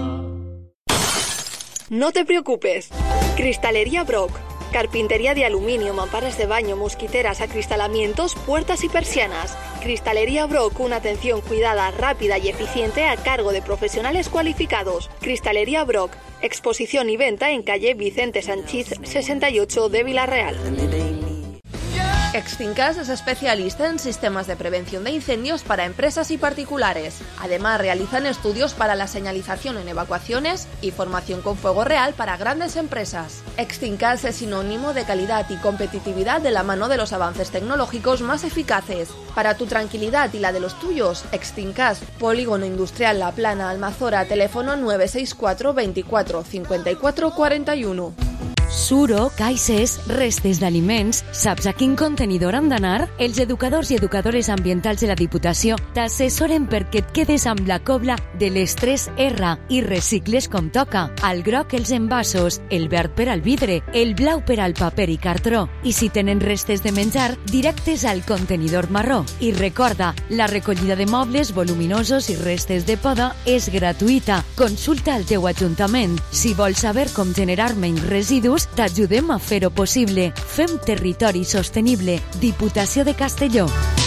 No te preocupes. Cristalería Brock. Carpintería de aluminio, mamparas de baño, mosquiteras, acristalamientos, puertas y persianas. Cristalería Brock, una atención cuidada, rápida y eficiente a cargo de profesionales cualificados. Cristalería Brock, exposición y venta en calle Vicente Sanchís 68 de Villarreal. Extincas es especialista en sistemas de prevención de incendios para empresas y particulares. Además, realizan estudios para la señalización en evacuaciones y formación con fuego real para grandes empresas. Extincas es sinónimo de calidad y competitividad de la mano de los avances tecnológicos más eficaces. Para tu tranquilidad y la de los tuyos, Extincas, Polígono Industrial La Plana, Almazora, teléfono 964 24 54 41. Suro, caixes, restes d'aliments, saps a quin contenidor han d'anar? Els educadors i educadores ambientals de la Diputació t'assessoren perquè et quedes amb la cobla de les 3R i recicles com toca. Al groc els envasos, el verd per al vidre, el blau per al paper i cartró. I si tenen restes de menjar, directes al contenidor marró. I recorda, la recollida de mobles voluminosos i restes de poda és gratuïta. Consulta al teu ajuntament. Si vols saber com generar menys residus, t'ajudem a fer-ho possible. Fem territori sostenible. Diputació de Castelló.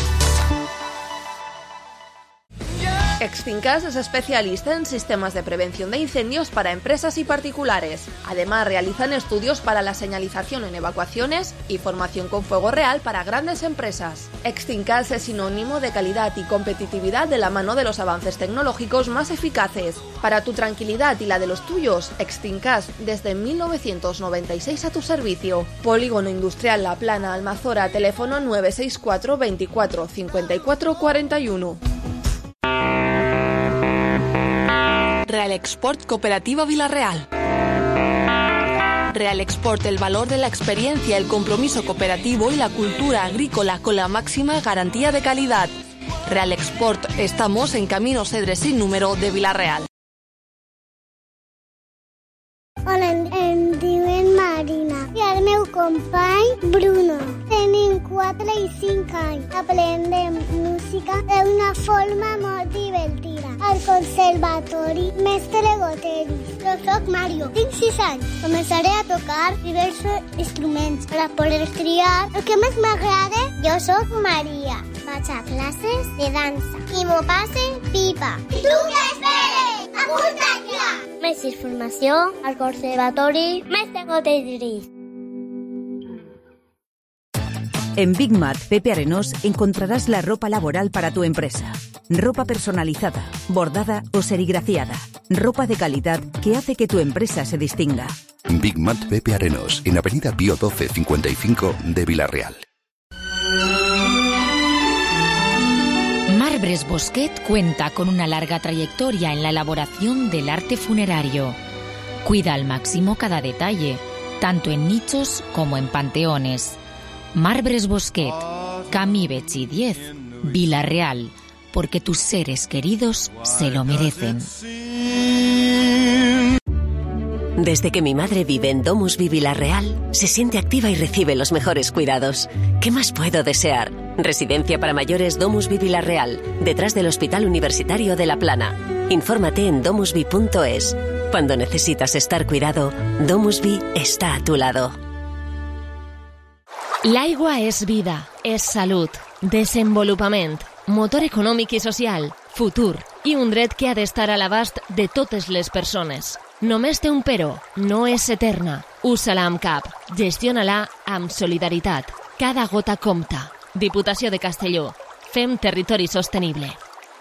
Extincas es especialista en sistemas de prevención de incendios para empresas y particulares. Además, realizan estudios para la señalización en evacuaciones y formación con fuego real para grandes empresas. Extincas es sinónimo de calidad y competitividad de la mano de los avances tecnológicos más eficaces. Para tu tranquilidad y la de los tuyos, Extincas, desde 1996 a tu servicio. Polígono Industrial La Plana, Almazora, teléfono 964 24 54 41. Real Export Cooperativa Villarreal. Real Export, el valor de la experiencia, el compromiso cooperativo y la cultura agrícola con la máxima garantía de calidad. Real Export, estamos en Camino Cedres sin número de Villarreal. Hola, em diuen Marina i el meu company Bruno. Tenim 4 i 5 anys. Aprendem música d'una forma molt divertida. Al Conservatori Mestre Goteris. Jo soc Mario, tinc 6 anys. Començaré a tocar diversos instruments per a poder triar el que més m'agrada. Jo soc Maria. Vaig a classes de dansa i m'ho passe pipa. I tu què esperes? Apunta't ja! Més informació al Conservatori Mestre Goteris. En Big Mat Pepe Arenós encontrarás la ropa laboral para tu empresa. Ropa personalizada, bordada o serigrafiada. Ropa de calidad que hace que tu empresa se distinga. Big Mat Pepe Arenós, en Avenida Pío 1255 de Villarreal. Marbres Bosquet cuenta con una larga trayectoria en la elaboración del arte funerario. Cuida al máximo cada detalle, tanto en nichos como en panteones. Marbres Bosquet, Camí Betxí 10, Villarreal, porque tus seres queridos se lo merecen. Desde que mi madre vive en Domusvi Villarreal, se siente activa y recibe los mejores cuidados. ¿Qué más puedo desear? Residencia para mayores Domusvi Villarreal, detrás del Hospital Universitario de La Plana. Infórmate en domusvi.es. Cuando necesitas estar cuidado, Domusvi está a tu lado. L'aigua és vida, és salut, desenvolupament, motor econòmic i social, futur i un dret que ha d'estar a l'abast de totes les persones. Només té un però, no és eterna. Usa-la amb cap, gestiona-la amb solidaritat. Cada gota compta. Diputació de Castelló. Fem territori sostenible.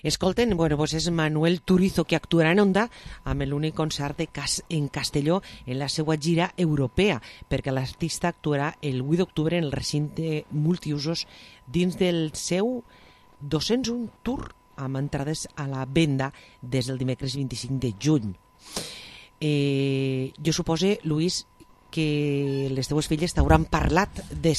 Escolten, bueno, pues és Manuel Turizo que actuarà en Onda amb l'únic concert en Castelló en la seva gira europea, perquè l'artista actuarà el 8 d'octubre en el recinte multiusos dins del seu 201 tour amb entrades a la venda des del dimecres 25 de juny. Jo supose, Luis, que les teues filles t'hauran parlat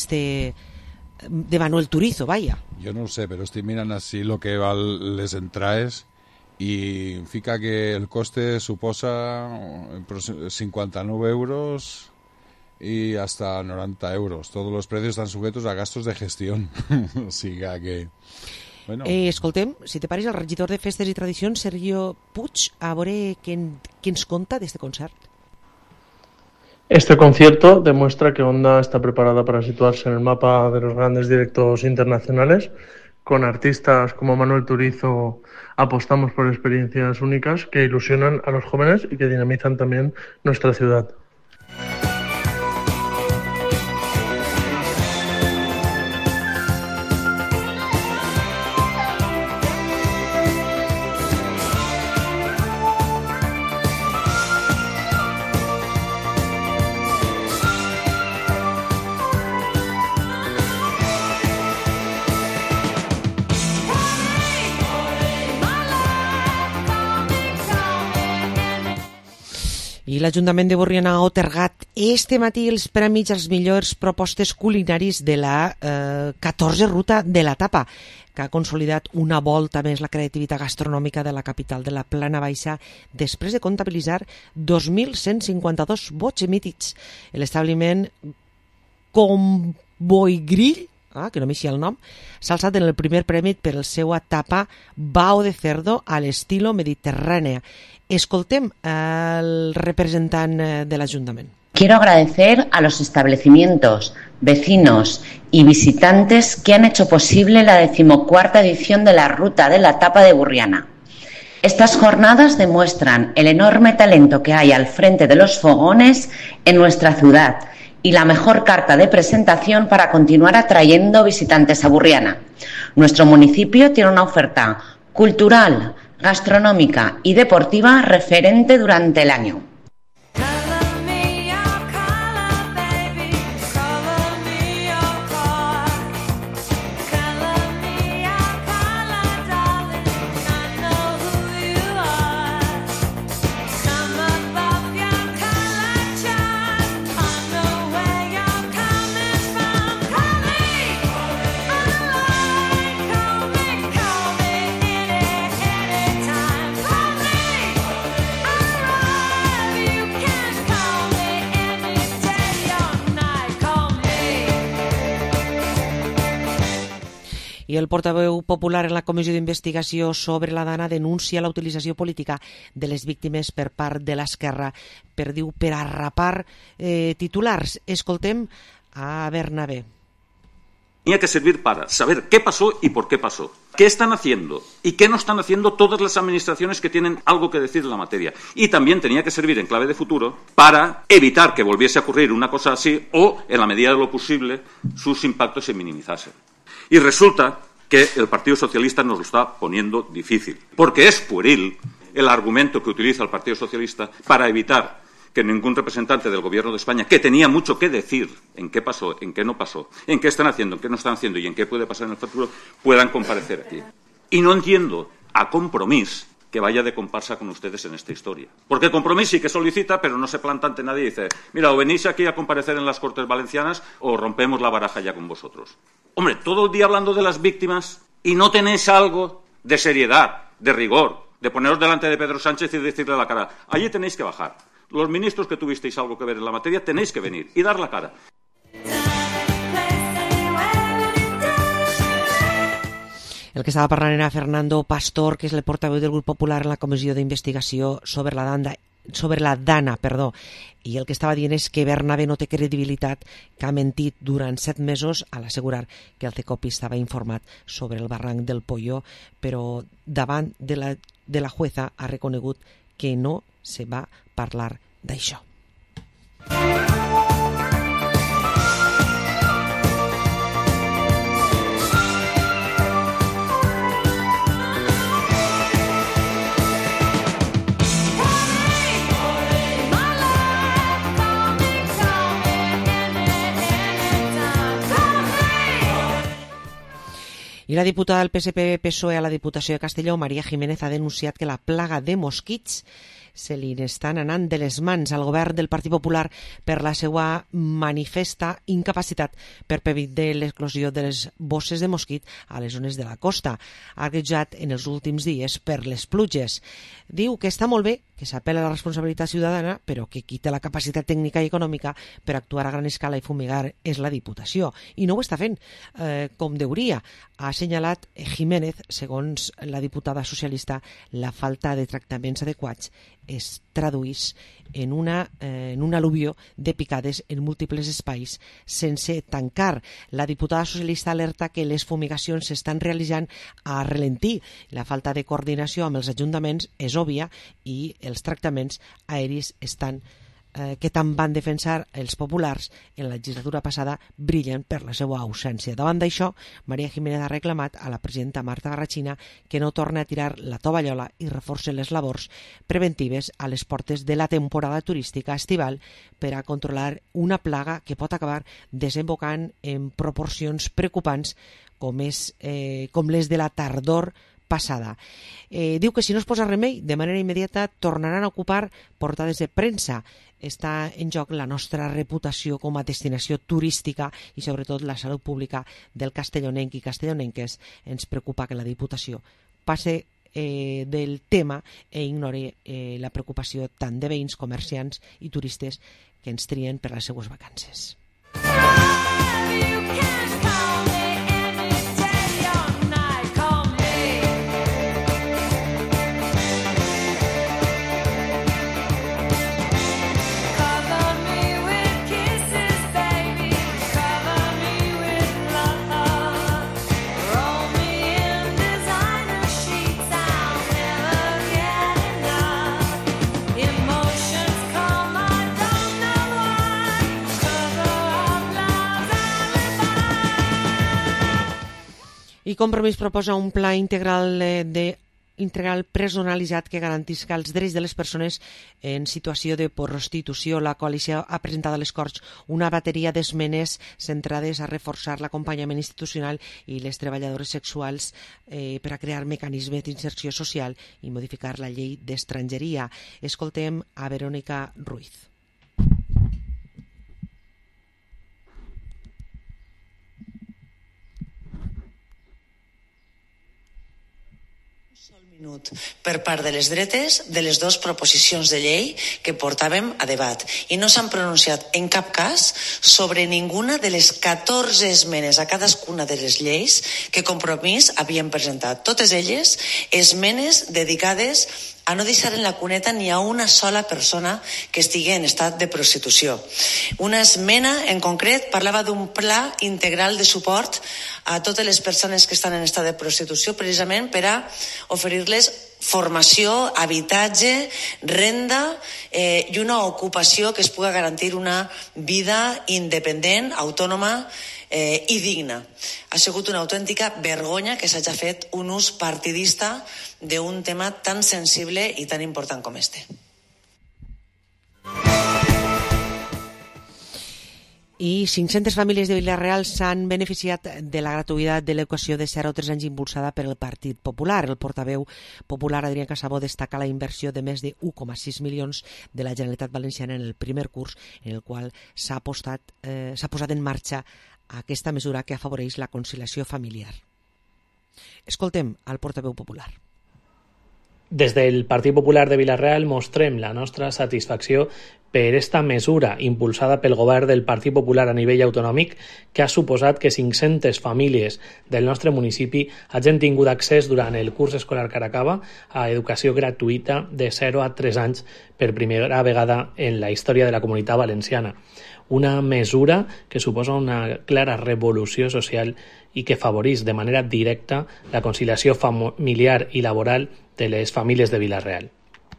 de Manuel Turizo, vaya. Yo no sé, pero estoy mirando así lo que val les entraes y fica que el coste suposa 59 euros y hasta 90 euros. Todos los precios están sujetos a gastos de gestión. O sigui que... Bueno. Escoltem, si te pareix, el regidor de Festes i Tradicions, Sergio Puig, a veure què ens conta d'este concert. Este concierto demuestra que Onda está preparada para situarse en el mapa de los grandes directos internacionales. Con artistas como Manuel Turizo apostamos por experiencias únicas que ilusionan a los jóvenes y que dinamizan también nuestra ciudad. I l'Ajuntament de Borriana ha otorgat este matí els premis als millors propostes culinaris de la 14 Ruta de la Tapa, que ha consolidat una volta més la creativitat gastronòmica de la capital de la Plana Baixa després de comptabilitzar 2.152 vots emítits. L'establiment Convoy Grill, que no m'eixia el nom, s'ha alçat en el primer premi per la seva tapa bao de cerdo a l'estilo mediterránea. Escoltem al representante del Ayuntamiento. Quiero agradecer a los establecimientos, vecinos y visitantes que han hecho posible la 14ª edición de la Ruta de la Tapa de Burriana. Estas jornadas demuestran el enorme talento que hay al frente de los fogones en nuestra ciudad y la mejor carta de presentación para continuar atrayendo visitantes a Burriana. Nuestro municipio tiene una oferta cultural, gastronómica y deportiva referente durante el año. I el portaveu popular en la Comissió d'Investigació sobre la Dana denuncia la utilització política de les víctimes per part de l'esquerra per arrapar titulars. Escoltem a Bernabé. Tenía que servir para saber qué pasó y por qué pasó. ¿Qué están haciendo y qué no están haciendo todas las administraciones que tienen algo que decir en la materia? Y también tenía que servir en clave de futuro para evitar que volviese a ocurrir una cosa así o, en la medida de lo posible, sus impactos se minimizasen. Y resulta que el Partido Socialista nos lo está poniendo difícil, porque es pueril el argumento que utiliza el Partido Socialista para evitar que ningún representante del Gobierno de España, que tenía mucho que decir en qué pasó, en qué no pasó, en qué están haciendo, en qué no están haciendo y en qué puede pasar en el futuro, puedan comparecer aquí. Y no entiendo a Compromís que vaya de comparsa con ustedes en esta historia. Porque Compromís sí que solicita, pero no se planta ante nadie y dice, mira, o venís aquí a comparecer en las Cortes Valencianas o rompemos la baraja ya con vosotros. Hombre, todo el día hablando de las víctimas y no tenéis algo de seriedad, de rigor, de poneros delante de Pedro Sánchez y decirle a la cara, allí tenéis que bajar. Los ministros que tuvisteis algo que ver en la materia tenéis que venir y dar la cara. El que estava parlant era Fernando Pastor, que és el portaveu del Grup Popular en la Comissió d'Investigació sobre la Dana, i el que estava dient és que Bernabé no té credibilitat, que ha mentit durant 7 mesos a l'assegurar que el CECOPI estava informat sobre el barranc del Pollo, però davant de la jueza ha reconegut que no se va parlar d'això. I la diputada del PSP-PSOE a la Diputació de Castelló, Maria Jiménez, ha denunciat que la plaga de mosquits se li estan anant de les mans al govern del Partit Popular per la seva manifesta incapacitat per prevenir l'eclosió de les bosses de mosquit a les zones de la costa. Ha agreujat en els últims dies per les pluges. Diu que està molt bé, que s'apel·la a la responsabilitat ciutadana, però que qui té la capacitat tècnica i econòmica per actuar a gran escala i fumigar és la Diputació. I no ho està fent com deuria. Ha assenyalat Jiménez, segons la diputada socialista, la falta de tractaments adequats es traduís en un al·luvió de picades en múltiples espais sense tancar. La diputada socialista alerta que les fumigacions s'estan realitzant a ralentí. La falta de coordinació amb els ajuntaments és òbvia i els tractaments aeris que tant van defensar els populars en la legislatura passada brillen per la seva ausència. Davant d'això, Maria Jiménez ha reclamat a la presidenta Marta Garratxina que no torni a tirar la tovallola i reforci les labors preventives a les portes de la temporada turística estival per a controlar una plaga que pot acabar desembocant en proporcions preocupants com les de la tardor passada. Diu que si no es posa remei, de manera immediata tornaran a ocupar portades de premsa. Està en joc la nostra reputació com a destinació turística i sobretot la salut pública del castellonenc i castellonenques. Ens preocupa que la Diputació passe del tema e ignore la preocupació tant de veïns, comerciants i turistes que ens trien per les seues vacances. I Compromís proposa un pla integral personalitzat que garantisca els drets de les persones en situació de prostitució. La coalició ha presentat a les Corts una bateria d'esmenes centrades a reforçar l'acompanyament institucional i les treballadores sexuals per a crear mecanismes d'inserció social i modificar la llei d'estrangeria. Escoltem a Verónica Ruiz. Per part de les dretes de les dues proposicions de llei que portàvem a debat i no s'han pronunciat en cap cas sobre ninguna de les 14 esmenes a cadascuna de les lleis que Compromís havien presentat. Totes elles esmenes dedicades a no deixar en la cuneta ni a una sola persona que estigui en estat de prostitució. Una esmena en concret parlava d'un pla integral de suport a totes les persones que estan en estat de prostitució precisament per a oferir-les formació, habitatge, renda i una ocupació que es pugui garantir una vida independent, autònoma i digna. Ha sigut una autèntica vergonya que s'hagi fet un ús partidista d'un tema tan sensible i tan important com este. I 500 famílies de Vila-real s'han beneficiat de la gratuïtat de l'educació de 0 a 3 anys impulsada per el Partit Popular. El portaveu popular Adrián Casabó destaca la inversió de més de 1,6 milions de la Generalitat Valenciana en el primer curs, en el qual s'ha posat en marxa aquesta mesura que afavoreix la conciliació familiar. Escoltem al portaveu popular. Des del Partit Popular de Vila-real mostrem la nostra satisfacció per esta mesura impulsada pel govern del Partit Popular a nivell autonòmic que ha suposat que 500 famílies del nostre municipi hagin tingut accés durant el curs escolar que ara acaba a educació gratuïta de 0 a 3 anys per primera vegada en la història de la Comunitat Valenciana. Una mesura que suposa una clara revolució social i que afavoreix de manera directa la conciliació familiar i laboral de les famílies de Vila-real.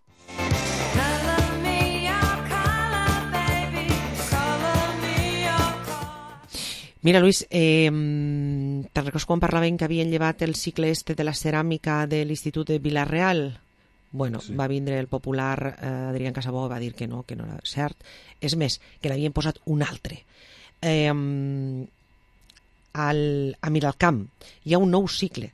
Mira, Luis, te'n recordes quan parlàvem que havien llevat el cicle de la ceràmica de l'Institut de Vila-real? Bueno, sí. Va vindre el popular Adrián Casabó va dir que no era cert. És més, que l'havien posat un altre. a Miralcamp. Hi ha un nou cicle.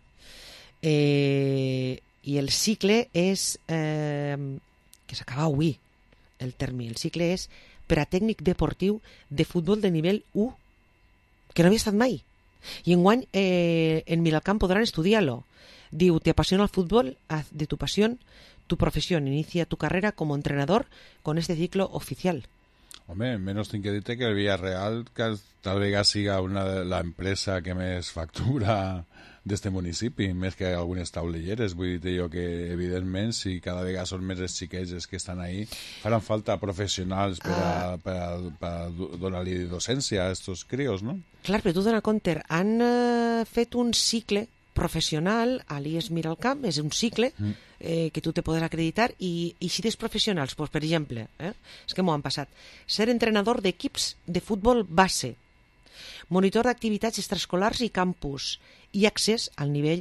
I el cicle és... que s'acaba avui, el terme. El cicle és per a tècnic deportiu de futbol de nivell 1, que no havia estat mai. I enguany en Miralcamp podran estudiar-lo. Diu, ¿te apasiona el fútbol? Haz de tu pasión tu profesión. Inicia tu carrera como entrenador con este ciclo oficial. Home, menos tinc que dir-te que el Villarreal que tal vegada siga la empresa que més factura d'este municipi, més que algunes taulelleres. Vull dir jo que, evidentment, si cada vegada són més els xiquets que estan ahí, faran falta professionals per a donar-li docència a estos crios, no? Clar, però tu dona compte, han fet un cicle professional a l'IES Miralcamp, és un cicle que tu te podràs acreditar i si tens professionals, pues, per exemple, és que m'ho han passat, ser entrenador d'equips de futbol base, monitor d'activitats extraescolars i campus i accés al nivell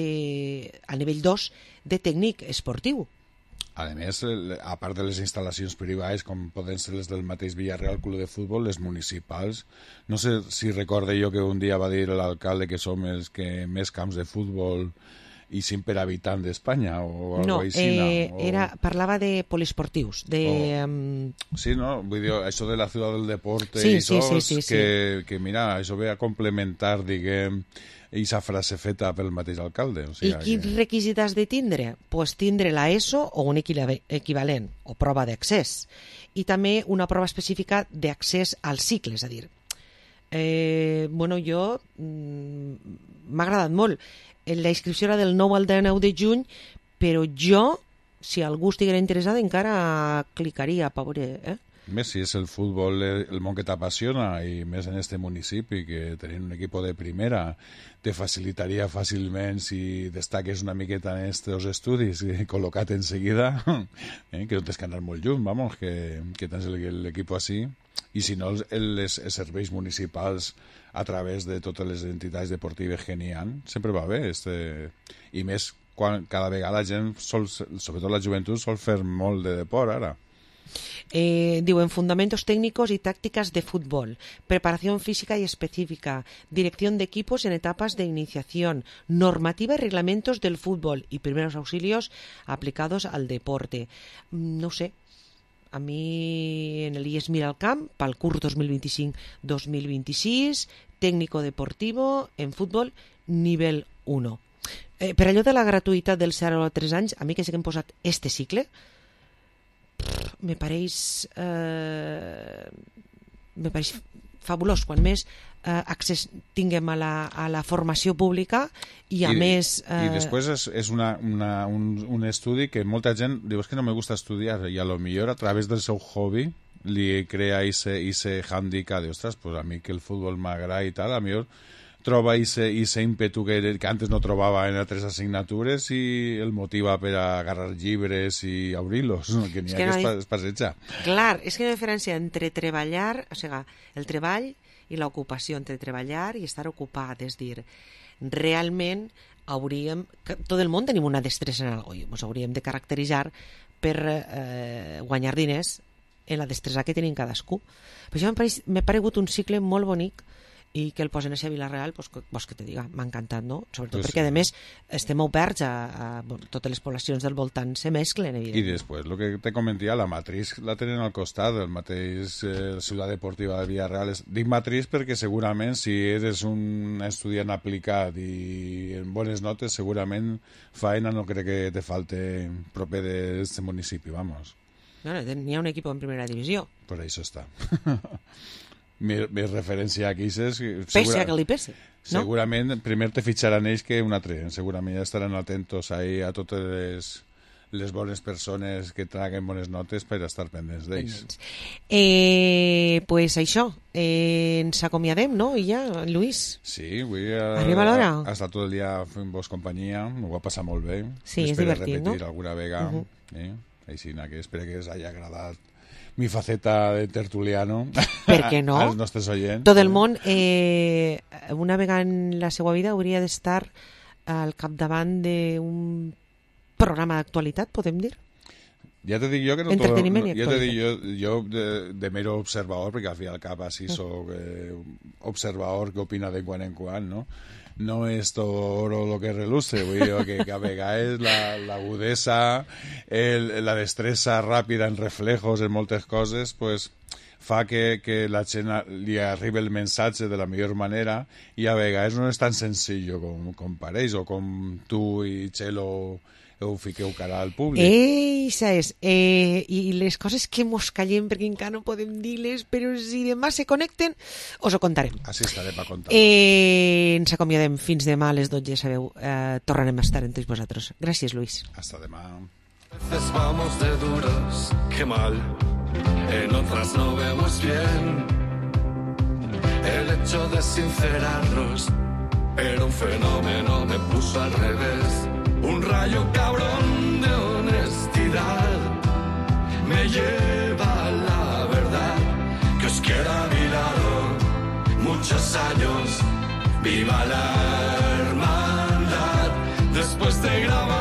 2 de tècnic esportiu. A més, a part de les instal·lacions privades, com poden ser les del mateix Villarreal Club de Futbol, les municipals, no sé si recorde jo que un dia va dir l'alcalde que som els que més camps de futbol i 5 per habitant d'Espanya o alguna cosa així. No, parlava de poliesportius. Sí, no? Vull dir, això de la ciutat del deporte sí, i això, sí. que mira, això ve a complementar, diguem, aquesta frase feta pel mateix alcalde. O sigui, I quins requisits has de tindre? Pues tindre la ESO o un equivalent, o prova d'accés. I també una prova específica d'accés al cicle, és a dir, jo m'ha agradat molt. La inscripció era del 9 al 19 de juny, però jo, si algú estiguera interessat, encara clicaria per veure, Més si és el futbol el món que t'apassiona i més en este municipi que tenint un equip de primera te facilitaria fàcilment si destaques una miqueta en estos estudis col·locat en seguida que no tens que anar molt lluny, vamos, que tens l'equip així i si no els serveis municipals a través de totes les entitats deportives que n'hi ha sempre va bé i més quan cada vegada la gent sobretot la joventut sol fer molt de deport ara. Diuen fundamentos técnicos y tácticas de fútbol, preparación física y específica, dirección de equipos en etapas de iniciación, normativa y reglamentos del fútbol y primeros auxilios aplicados al deporte. No sé, a mi en el IES Miralcamp, pel curs 2025-2026, técnico deportivo en fútbol nivel 1. Per allò de la gratuïtat dels 0 a 3 anys, a mi que sé que hem posat este cicle, me pareix fabulós. Quan més accés tinguem a la formació pública i a més... I després és un estudi que molta gent diu que no me gusta estudiar i a lo millor a través del seu hobby li crea ese handicap de, ostres, pues a mi que el futbol m'agrada i tal, a millor troba ese ímpetu que antes no trobava en altres assignatures i el motiva per a agarrar llibres i obrir-los, que n'hi ha que es passeja. Clar, és que hi ha una diferència entre treballar, o sigui, el treball i l'ocupació, entre treballar i estar ocupat, és dir, realment tot el món tenim una destressa en alguna cosa, ens hauríem de caracteritzar per guanyar diners en la destressa que tenim cadascú. Per això m'ha paregut un cicle molt bonic i que el posen a Villarreal, pues, vols que te diga, m'ha encantat, no? Sobretot perquè, a més, estem oberts a totes les poblacions del voltant se mesclen, evidentment. I després, el que te comentia, la matriz la tenen al costat, el mateix Ciutat Deportiva de Villarreal. Dic matriz perquè segurament si eres un estudiant aplicat i en bones notes, segurament faena no crec que te falte proper d'aquest municipi, vamos. Bueno, n'hi ha un equip en primera divisió. Per això està. Més referència aquí és... Pese a que li pese, no? Segurament primer te fitxaran ells que un altre. Segurament ja estaran atentos ahí a totes les bones persones que traguen bones notes per estar pendents d'ells. Pues això, ens acomiadem, no? I ja, Lluís? Sí, avui arriba l'hora. Ha estat tot el dia fent-vos companyia, m'ho va passar molt bé. Sí, és divertit, no? Espero repetir alguna vegada. Així que espero que us hagi agradat mi faceta de tertuliano. Per què no? Als nostres oients. Tot el món, una vegada en la seva vida, hauria d'estar al capdavant d'un programa d'actualitat, podem dir? Ja te dic jo que no Entreteniment i ja te actualitat. dic jo de mero observador, perquè al fi al cap així soc observador que opina de quan en quan, no? No és tot oro lo que reluce, vull dir que a vegades l'agudesa, la destressa ràpida en reflejos, en moltes coses, pues, fa que la gent li arribi el missatge de la millor manera i a vegades no és tan senzill com pareix, o com tu i Txelo ho fiqueu cara al públic. Eixa és. I les coses que mos callem perquè encara no podem dir-les, però si demà se connecten, us ho contarem. Així estaré per contar. Ens acomiadem fins demà a les 12, sabeu. Tornarem a estar entre vosaltres. Gràcies, Luis. Hasta demà. A veces vamos de duros, qué mal. En otras no vemos bien. El hecho de sincerarnos era un fenómeno, me puso al revés. Un rayo cabrón de honestidad me lleva a la verdad. Que os quiero a mi lado muchos años. Viva la hermandad. Después de grabar